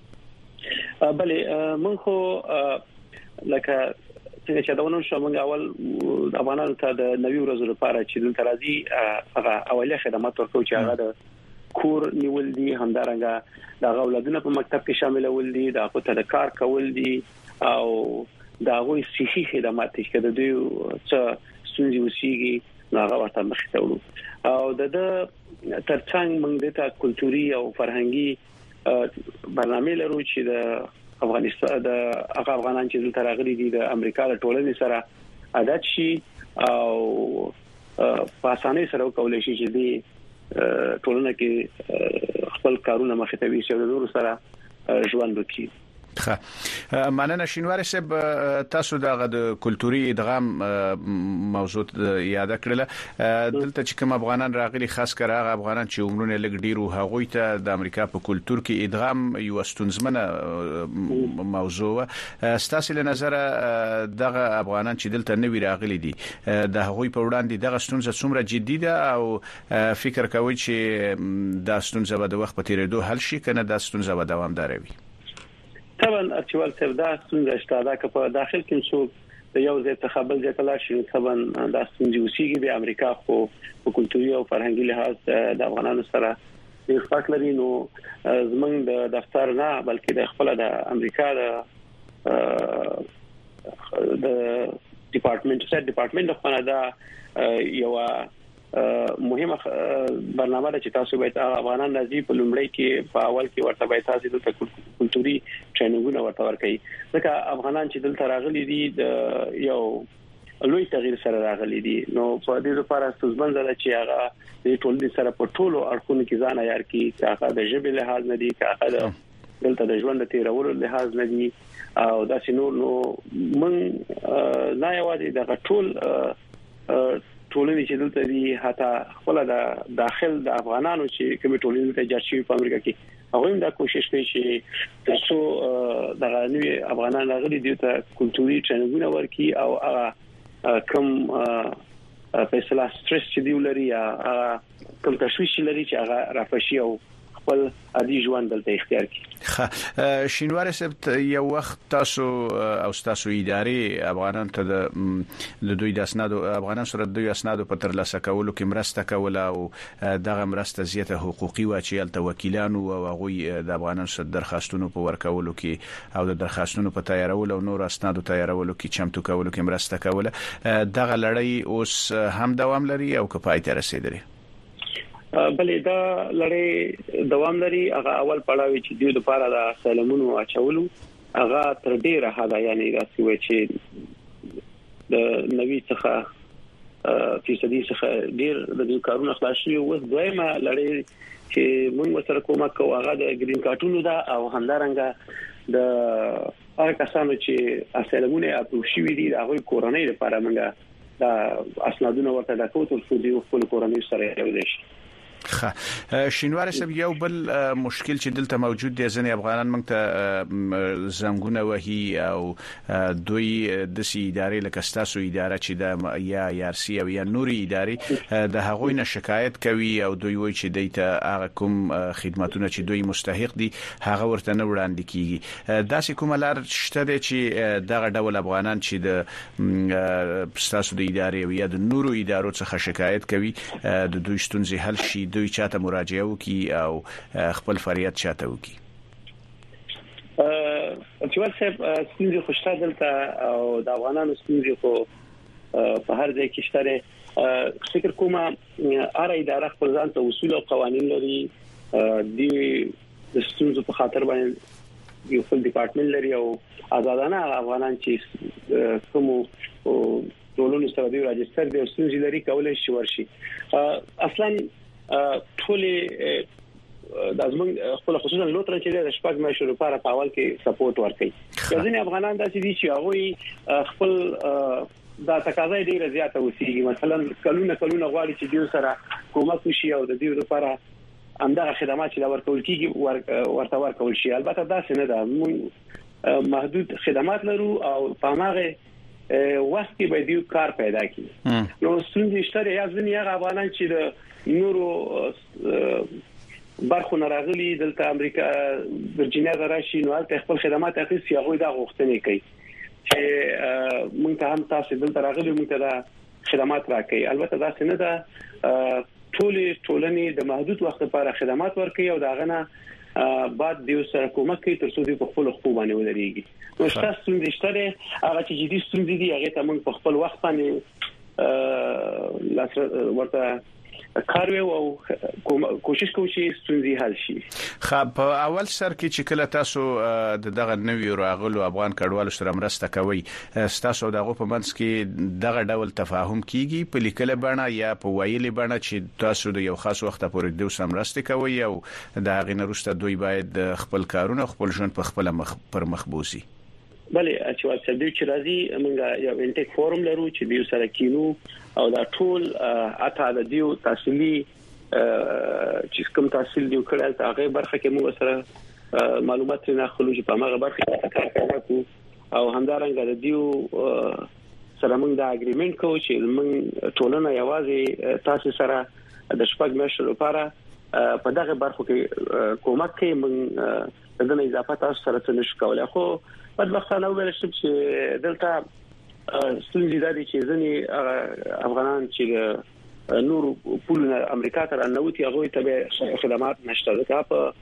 بله موږ خو لکه څنګه چې دا ونه شو موږ اول افغانانو ته د نوي ورځو لپاره چې دلته راځي هغه اولیه خدمات ورکوي چې هغه د کور نیول دي همدارنګه د اولادونو په مکتب کې شامل ول دي د خپل د کار کول دي او د غوي صحي خدمات چې د دوی څه ستونزې وسیږي هغه ورته مخې ته وړو او د ترڅنګ موږ د کلتوري او فرهنګي برنامه لرو چې د افغانستان د افغانان چې دلته راغلي دي د امریکا د ټولنې سره عادت شي او په اسانۍ سره کولای شي چې د ټولنه کې خپل کارونه مخې ته وي چې نور سره ژوند وکړي. مننه شینواری صاحب تاسو د کلتوري ادغام موضوع یاد کړل. دلته چې کوم افغانان راغلي خاص کر هغه افغانان چې عمرونه لګ ډیرو هغوی ته د امریکا په کلتور کې ادغام یو ستونزمنه موضوع ستاسو له نظر دغه افغانان چې دلته نوی راغلي دي د هغوی په وړاندې دغه ستونزه څومره جدي ده او فکر کوي چې دا ستونزه به د وخت په تیریدو حل شي کنه دا ستونزه به دوامدار وي؟ طبعا ارچوال صاحب دا څنګه اشتاده که په داخل کې څو د یو ځای ته بل ځای ته لاړ شي طبعا دا څنګه وسیږي د امریکا په کلتوري او فرهنګي لحاظ د افغانانو سره ډېر فرق لري. نو زمونږ د دفتر نه بلکې د خپل د امریکا د د ډپارټمنټ خو دا یو مهمه برنامه ده چې تاسو باید افغانان راځي په لومړی کې په اول کې ورته باید تاسو د کلتوري ټریننګونه ورته ورکړي ځکه افغانان چې دلته راغلي دي د یو لوی تغییر سره راغلي دي نو په دې لپاره ستونزمن ده چې هغه د ټولنې سره په ټولو اړخونو کې ځان عیار کړي چې هغه د ژبې لحاظ نه دي چې هغه دلته د ژوند تیرولو لحاظ نه دي او دا نو من نه یوازې د ټولنې چې دلته دي حتی خپل د داخل د افغانانو چې کوم ټولنې ته جارشي په امریکا کې هغه هم دا کوشش کوي چې تاسو د غنوي افغانان راغلي دي ته کلتوري ټریننګونه ورکړي او هغه کوم فیصله سټرس چې دی ولري یا کوم تشویش لري چې هغه رافشي او خپل عادي ژوند دلته اختیار کړي. شینوار صاحب یو وخت تاسو او تاسو ادارې افغانان ته د دوی د اسنادو افغانان سره د دوی اسنادو په تر لاسه کولو کې مرسته کوله او دغه مرسته زیاته حقوقي و چې الته وکیلانو او هغه د افغانان سره درخواستونو په ورکولو کې او د درخواستونو په تیارولو او نور اسنادو تیارولو کې چمتو کولو کې مرسته کوله دغه لړۍ اوس هم دوام لري او که پای ته رسیدلی؟ بلې دا لړۍ دوام لري هغه اول پړاو چې دوی لپاره د سلامونو اچولو هغه تر ډیره حدا یعنی راځي چې د نوي څخه فیصدي څخه ډیر د دې کارونو خلاص شي او دویمه لړۍ چې موږ سره کومه کوو هغه د ګرین کارتونو دا او همدارنګه د هر کسانو چې سلامونه اپروو شي دي هغه کورنۍ لپاره موږ دا اسنادونه ورته د کوټو فوزي خپل کورنۍ سره یو شي. شینوار صاحب یو بل مشکل چې دلته موجود دی ځنې افغانان موږ ته زنګونه وهي او دوی د سي ادارې لکه تاسو اداره چې د یا آر سي او یا نوري ادارې د هغوی نه شکایت کوي او دوی وایي چې دایته هغه کوم خدماتونه چې دوی مستحق دي هغه ورته نه وړاندې کیږي داسې کومه لار شته چې دغه ډول افغانان چې د تاسو د ادارې او یا د نورو ادارو څخه شکایت کوي د دوی ستونزې حل شي دوی چاته مراجعه وکي او خپل فریاد چاته وکي. چې ورسې ستونزې خوشته دلته او د افغانانو ستونزې خو په هر ځای کې شته فکر کوم اره اداره خپل ځان ته اصول او قوانين لري د ستونزو په خاطر باندې یو خپل ډپارټمنټ لري او آزادانه افغانان چې کوم ټولنو سره دی راجستر دی ستونزې لري کولای شي ورشي اصلا ټولې د ازمن خپل خصوصا لوتر چې د شپږ مېشو لپاره په اول کې سپورټ ورکړي ځینې افغانان داسې دي چې هغه خپل دا تقاضا ډیره زیاته وسیږي مثلا کلونه غواړي چې دیو سره کومک وشي او د دیو لپاره همدغه خدمات چې ورکول کیږي ورته ورکول شي البته داسې نه ده محدود خدمات لرو او په هغه وخت کې به دیو کار پیدا کړي نو ستونزې شته یا ځینې افغانان چې د نورو برخو راغلي دلته امریکا ورجینیا راشي نو هلته خپل خدمات اخیستي هغه دا غوښتنه کوي چې موږ ته هم تاسو دلته راغلي موږ ته دا خدمات راکړي البته دا څنګه ده ټولنې د محدود وخت لپاره خدمات ورکړي او دا غنه بعد دیو سره کومک کوي تر څو د خپل حقوق باندې ولريږي نو تاسو څنګه شته هغه چې جدي ستونزې دي هغه ته موږ په خپل وخت باندې ورته کار او کوشش کوو چې ستونزې حل شي. خو په اول سر کې چې کله تاسو دغه نوی راغلو افغان کډوالو سره مرسته کوي تاسو دغه په منځ کې دغه ډول تفاهم کیږي په لیکل بڼه یا په ویلي بڼه چې تاسو د یو خاص وخت پورې د سم مرسته کوي او د هغې نه وروسته دوی باید خپل کارونه خپل ژوند په خپل پر مخبوسي. بله چې واسه دوی چې راځي موږ یو انټیک فورم لرو چې دوی سره کینو او دا ټول اته د دیو تحصیلي چې کوم تحصیل دی کړل هغه برخه کې موږ سره معلومات نه خلوج په هغه برخه کې کار کوو او همدارنګه د دیو سره موږ دا اګریمنت کوو چې موږ ټولنه یوازې تاسو سره د شپږ میاشتو لپاره په دغه برخه کې کومک کوي موږ دغه اضافه تاسو سره څه نشو کولای خو په وختانه ویل شي چې دلته ستونزې د دې چې ځنی افغانان چې نور پولونه امریکا ته راوتی هغه ته خدمات نشته ځکه په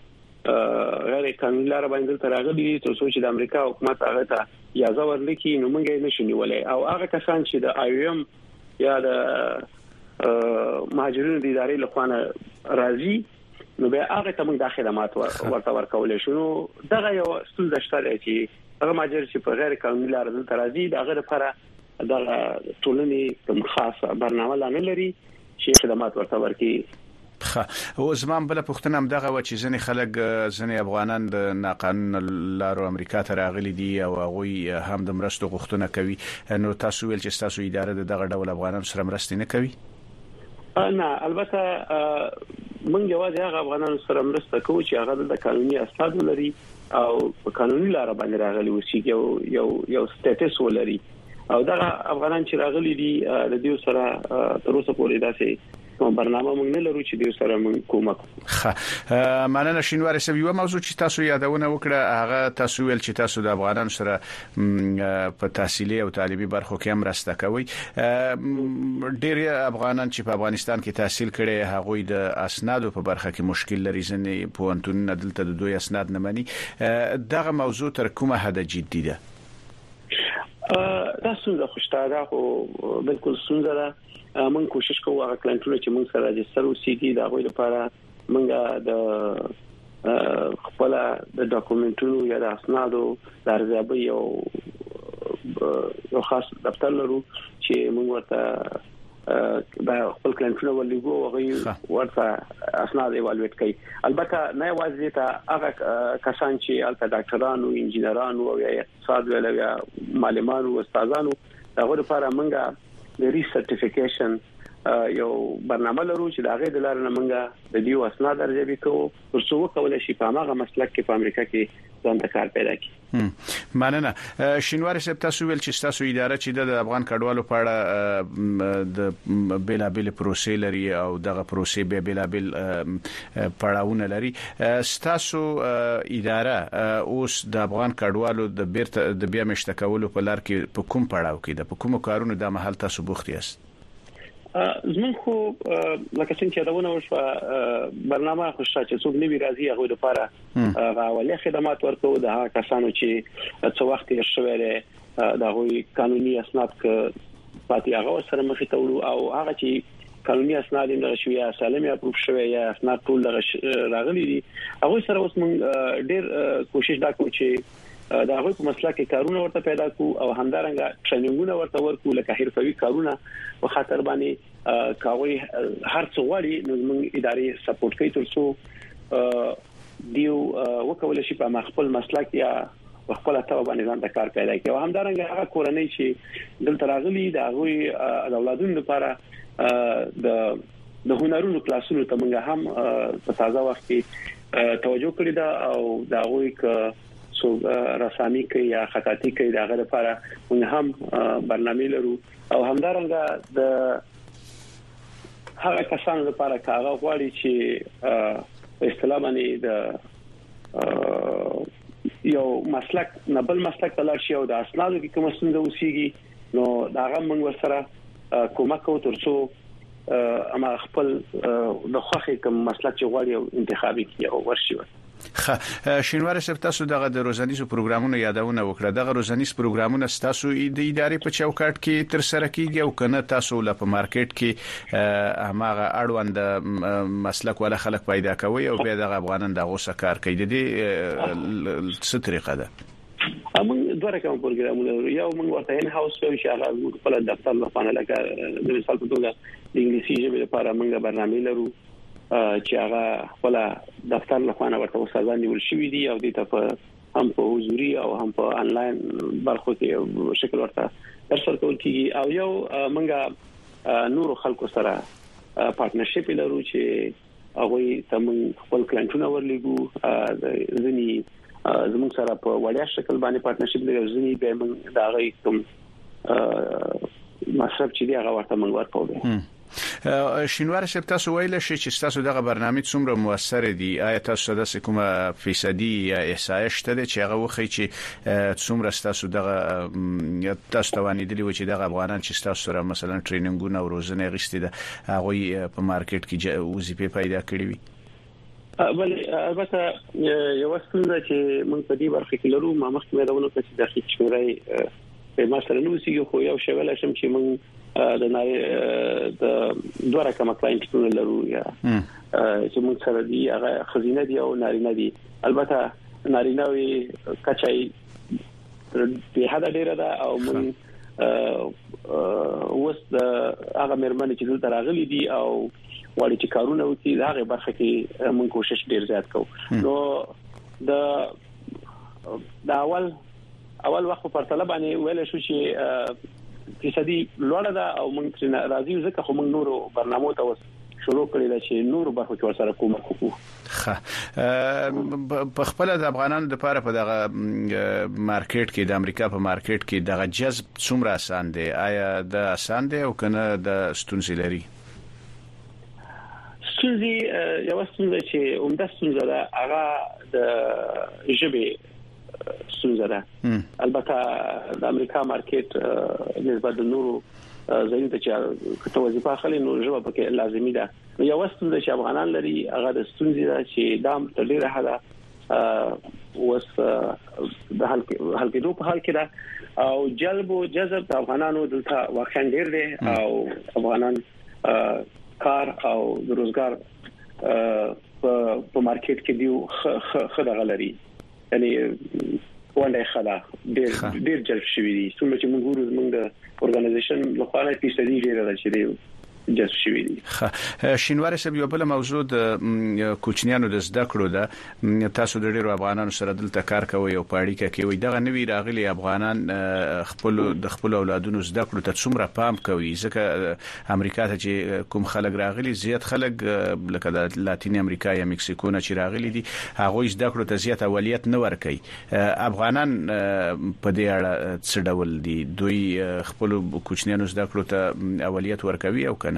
غیر قانوني لار باندې ترغلي تر څو چې د امریکا حکومت هغه ته اجازه ورنکړي نو موږ یې نشو نیولای او هغه کسان چې د IOM یا د مهاجرینو د ادارې لخوا راځي نو به هغه ته موږ د خدمات ورته ورکول شو دغه یو ستونزه شته چې هغه مهاجر چې په غیر قانوني لار دلته راځي دغه لپاره دغه ټولنې کوم خاصه برنامه لانه لري چې خدمات ورته ورکړي. او زمام بل پښتنه هم دغه و چې ځنې خلک ځنې افغانان د ناقانون لارو امریکا ته راغلي دي او هغه هم د مرستو غوښتنه کوي نو تاسو ویل چې تاسو اداره دغه ډول افغانان سره مرسته نه کوي؟ نه البته موږ یوازې هغه افغانانو سره مرسته کوو چې هغه د قانوني اسناد لري او په قانوني لار باندې راغلي وي یو سټیټس ولري او دا افغانان چې راغلي دي د دې سره تر اوسه پورې داسې برنامه موږ نه لرو چې د سره موږ کومک. مننه شینواری صاحب یو موضوع چې تاسو یادونه وکړه هغه تاسو ویل چې تاسو د افغانانو سره په تحصیلي او تعلیمي برخو کې هم مرسته کوي. ډېر افغانان چې په افغانستان کې تحصیل کړي هغه د اسنادو په برخه کې مشکل لري ځنې پوهنتون دلته د دوی اسناد نه مني. دغه موضوع تر کومه حد جدي ده؟ تاسو د خوشتاره او بالکل سنځره موږ کوشش کوو هغه کلینټونه چې موږ سره رجستر وسیږي دا غوښتل لپاره موږ د خپل د ډاکومنټونو یا د اسنادو د ارزیابي یو خاص دفتر لرو چې موږ ورته د خپل کلینټونو ولګو هغه ورته اسناد ایوالویټ کوي. البته نه یوازې ته هغه کسان چې البته ډاکټرانو انجینرانو او یا اقتصاد یا معلمانو او استادانو هغه لپاره موږ د ریسرټیفیکیشن یو برنامه لرو چې د هغه د لارې نه موږ د دیو اسناد ارزیابي کوو ترڅو وکولای شي په هغه مسلک کې په امریکا کې ځان د کار پیدا کړي. مننه شینواری صاحب تاسو ویل چې تاسو اداره چې د افغان کډوالو په اړه د بیلابل پروسې لري او دغه پروسې به بیلابل پړاوونه لري. تاسو اداره اوس د افغان کډوالو د بیا مشتکولو په لار کې په کوم پړاو کې ده په کوم کارونو د محل تاسو بوخت یاست؟ زمون خو لکه څنګه دا ونه وشو برنامه خوشا چې څوک نوی راځي هغه لپاره غواړي خدمات ورکو د هغه کسانو چې څو وخت یې شویره دا غوي قانوني اسناد ک پاتې هغه سره مخې ته ورو او هغه چې قانوني اسناد یې نشوي سالمي اپروف شوی یا اسناد ټول راغلي دي هغه سره اوس موږ ډېر کوشش دا کوو چې دا هغه په مسله کې کارونه ورته پیدا کو او همدارنګه ټریننګونه ورته ورکو لکه حرفوي کارونه په خاطر باندې کاوي هر څو وړي نو موږ ادارې سپورټ کوي ترڅو دیو وکول شي په خپل مسلک یا خپل تاو باندې ځان د کار پیدا کوي او همدارنګه هغه کورنۍ چې دلته راغلي دا هغه د اولادونو لپاره د هنرونو کلاسونو ته موږ هم په تازه وخت کې توجه کړی دا او دا هغه سو رسامي کوي یا خطاطي کوي دغه لپاره موږ هم برنامه لرو او همدارنګه د هغه کسانو لپاره کاغه غواړي چې اصطلاح باندې د یو مسلک نه بل مسلک تلل شي او د اسنادو کې کوم څنګه وسیږي نو دا هم موږ سره کومک کوو ترڅو اما خپل د خوخي کوم مسلک چې غواړي او انتخابي کیږي او ورشي. شینواری صاحب تاسو دغه د روزانیزو پروګرامونو یادونه وکړه دغه روزانیز پروګرامونه تاسو د ادارې په چوکاټ کې تر سره کیږي او کنه تاسو له په مارکیټ کې هغه اړوند مسلک ولا خلک پیدا کوي او به دغه افغانان دغه کار کوي د دې څه طریقه ده؟ موږ دوه رقم پروګرامونه یو موږ ورته ان هاوس کوي چې هغه خپل دفتر لپاره لکه د مثال په توګه د انګلیسي ژبې لپاره موږ برنامه لرو چې هغه خپل دفتر لخوانه ورته وسازان نیول شوې دي او د ته هم په حضوري او هم په انلاین برخو کې شکل ورته ترسره کول کیږي او یو موږ نور خلکو سره پارتنرشپ لرو چې هغه ته موږ خپل کلینټونه ورلګو ځنی زموږ سره په وړیا شکل باندې پارتنرشپ لرو ځنی به موږ دا غي کوم مصرف چې دی هغه ورته موږ ورکوو. شینواری صاحب تاسو ویل شئ چې تاسو دغه برنامه څومره موثر دي آیا تاسو د کومه فیصدي یا احصایه شته چې هغه وخی چې څومره تاسو دغه تاسو توانې دي چې دغه افغانان چې تاسو سره مثلا ټریننګونه او روزنه غشتي ده هغه په مارکیټ کې وظیفه پیدا کړې وي؟ بل البته یو ستونزه چې موږ په دې برخه کې لرو ما مخکې مې دونه چې د خېچوري په مثلا نو سیګو خو یو شویل شم چې موږ د دوه رقم کلاینټونه لرو یا چې موږ سره دی هغه خزینه دی او نارینه دی البته نارینه وی کچای په هدا ډیره ده او موږ وس هغه مرمنه چې دلته راغلي دي او وړي چې کارونه وکړي دا غي برخه کې موږ کوشش ډیر زیات کوو نو د اول وخت په طلب باندې ویل شو چې فیصدي لوړه ده او موږ راځي ځکه خو موږ نورو برنامو ته شروع کړی دا چې نورو برخو کې ورسره کومک وکړو په خپل د افغانانو لپاره په دغه مارکیټ کې د امریکا په مارکیټ کې دغه جذب څومره آسان دی آیا د آسان دی او کنه د ستونزې لري ستونزې یو ستونزه چې عمده ستونزه ده هغه د ژبې ستونزه ده البته د امریکا مارکیټ نسبت د نورو زین ته چې وظیفه خلې نو ژبه پکې لازمي ده یو ستونزه چې افغانان لري هغه د ستونزې ده چې دام ډیره حدا وس د حل کېدو په حال کې ده او جلب او جذب د افغانانو دلته واقعا ډیر دي او افغانان کار او د روزګار په مارکیټ کې دیو خدای لري یعنی ولې خلا ډیر جلب شوی دي څومره چې موږ ورو موږ د اورګانایزیشن لخوا نه پیسې ډیره راځي دی جذب شوی دي شینواری صاحب یو بل موضوع د کوچنیانو د زده کړو ده تاسو د ډیرو افغانانو سره دلته کار کوي او پاړی کوي دغه نوی راغلي افغانان خپل اولادونو زده کړو ته څومره پام کوي ځکه امریکا ته چې کوم خلک راغلي زیات خلک لکه د لاتین امریکا یا مکسیکو نه چې راغلي دي هغه زده کړو ته زیات اولیت نه ورکوي افغانان په دې اړه څه ډول دي دوی خپل کوچنیانو زده کړو ته اولیت ورکوي او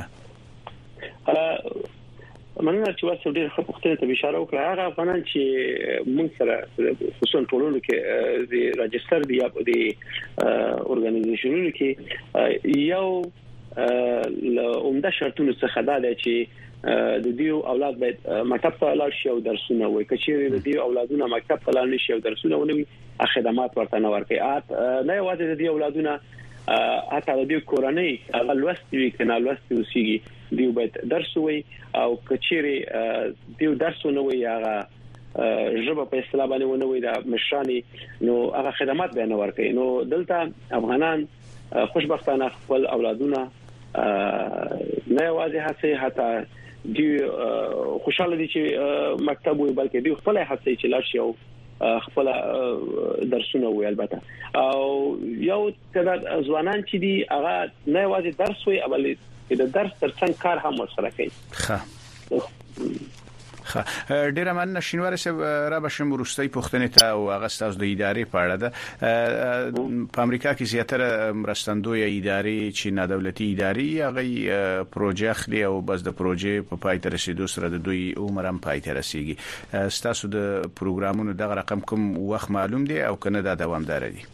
مننه چې واسو ډېر خپل ته اشاره وکړه هغه افغانان چې موږ سره خصوصا ټولنو کې د راجستر دی یا د اورګانایزیشنونو کې یو عمده شرطونه څخه دا دی چې د دیو اولاد باید مکتب ته لاړ شي او درسونه وایي کچېری د دیو اولادونه مکتب ته لاړ نشي او درسونه ونوي خدمات ورته نه ورکوي نه یوازې د دیو اولادونه حتی د دې کورنۍ هغه لوستي کنه لوستي اوسېږي دیو باید درس وي او کچېری دیو درس نه وي هغه ژبه په اصطلاح باندې ونه وي د مشراني نو هغه خدمات به نه ورکوي نو دلته افغانان خوشبختانه خپل اولادونه نه یوازې هڅه حتی دیو خوشاله دي چې مکتب وي بلکې دیو خپل هڅه چې لاړ شي او خپل درسونه وي البته او یو تعداد ځوانان چې دي هغه نه یوازې درس وي بلکې د درس ترڅنګ کار هم ورسره کوي ډیره مننه شینواری صاحب را بشم ورستۍ پښتنې ته او هغه تاسو د ادارې په اړه ده په امریکا کې زیاتره مرستندوی ادارې چې نه دولتي ادارې هغه پروژه خلی او بس د پروژې په پای ته رسیدو سره د دوی عمر هم پای ته رسیږي تاسو د پروګرامونو دغه رقم کوم وخت معلوم دی او کنه دا دوامدار دي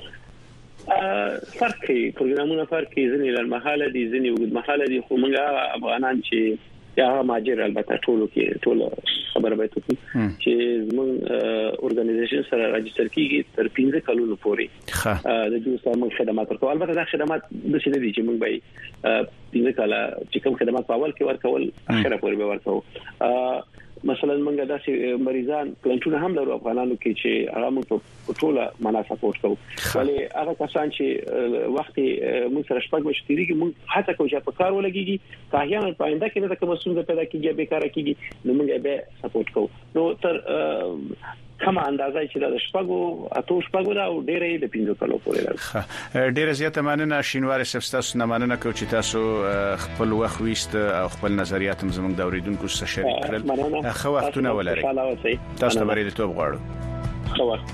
فرق کوي پروګرامونه فرق کوي ځینې لنډمهاله دي ځینې اوږدمهاله دي خو موږ افغانان چې یا ماجر البته ټول خبره به ته چې زمون اورګانایزیشن سره راجستر کیږي تر 15 کلونو پورې د دوی سره موږ خدمات ورکول البته دا خدمات د څه دي چې موږ به 15 کاله چې کوم خدمات په اول کې ورکول اخره پورې به ورکول مثلا موږ داسې مریضان کلنټونه هم لرو افغانانو کې چې هغه موږ په ټوله معنا سپورټ کوو ولی هغه کسان چې وخت موږ سره شپږ مشتري کې موږ هڅه کوو چې په کار ولګيږي کاهیان په آینده کې د کوم څه پیدا کیږي به کار کیږي نو موږ به سپورټ کوو نو تر کومه اندازه چې د شپږو اته شپږو دا ډېرې د 15 کلو پورې ده ډېر زیاته مننه شینواری صاحب تاسو نه مننه کوم چې تاسو خپل وخت ویست او خپل نظریات هم زموږ د اوریدونکو سره شریک کړل خو وختونه ولرئ تاسو ته بریالیتوب غواړو خو وخت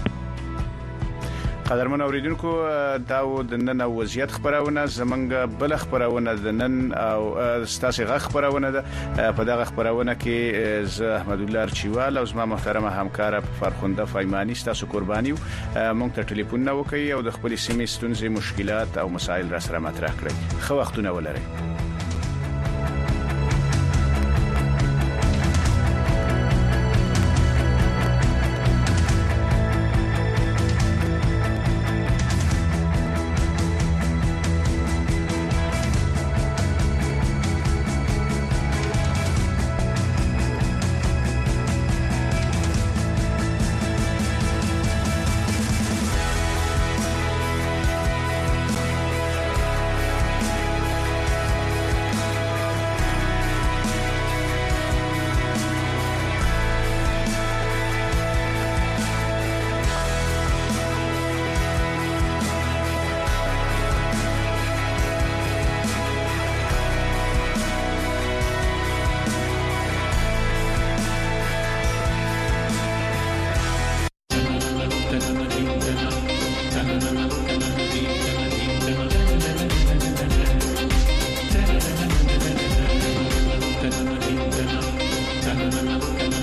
قدرمن اوریدونکو دا د نن وضعیت خبرونه زمنګ بل خبرونه د نن او ستاسو غ خبرونه ده په دغه خبرونه کې ز احمد الله ارچیوال او زما محترمه همکار فرخنده فایمانی ستاسو قرباني مونږ ته ټلیفون نه وکي او د خپل سیمې ستونزې مشکلات او مسایل را سره مطرح کړئ خو وختونه ولرئ وکړي.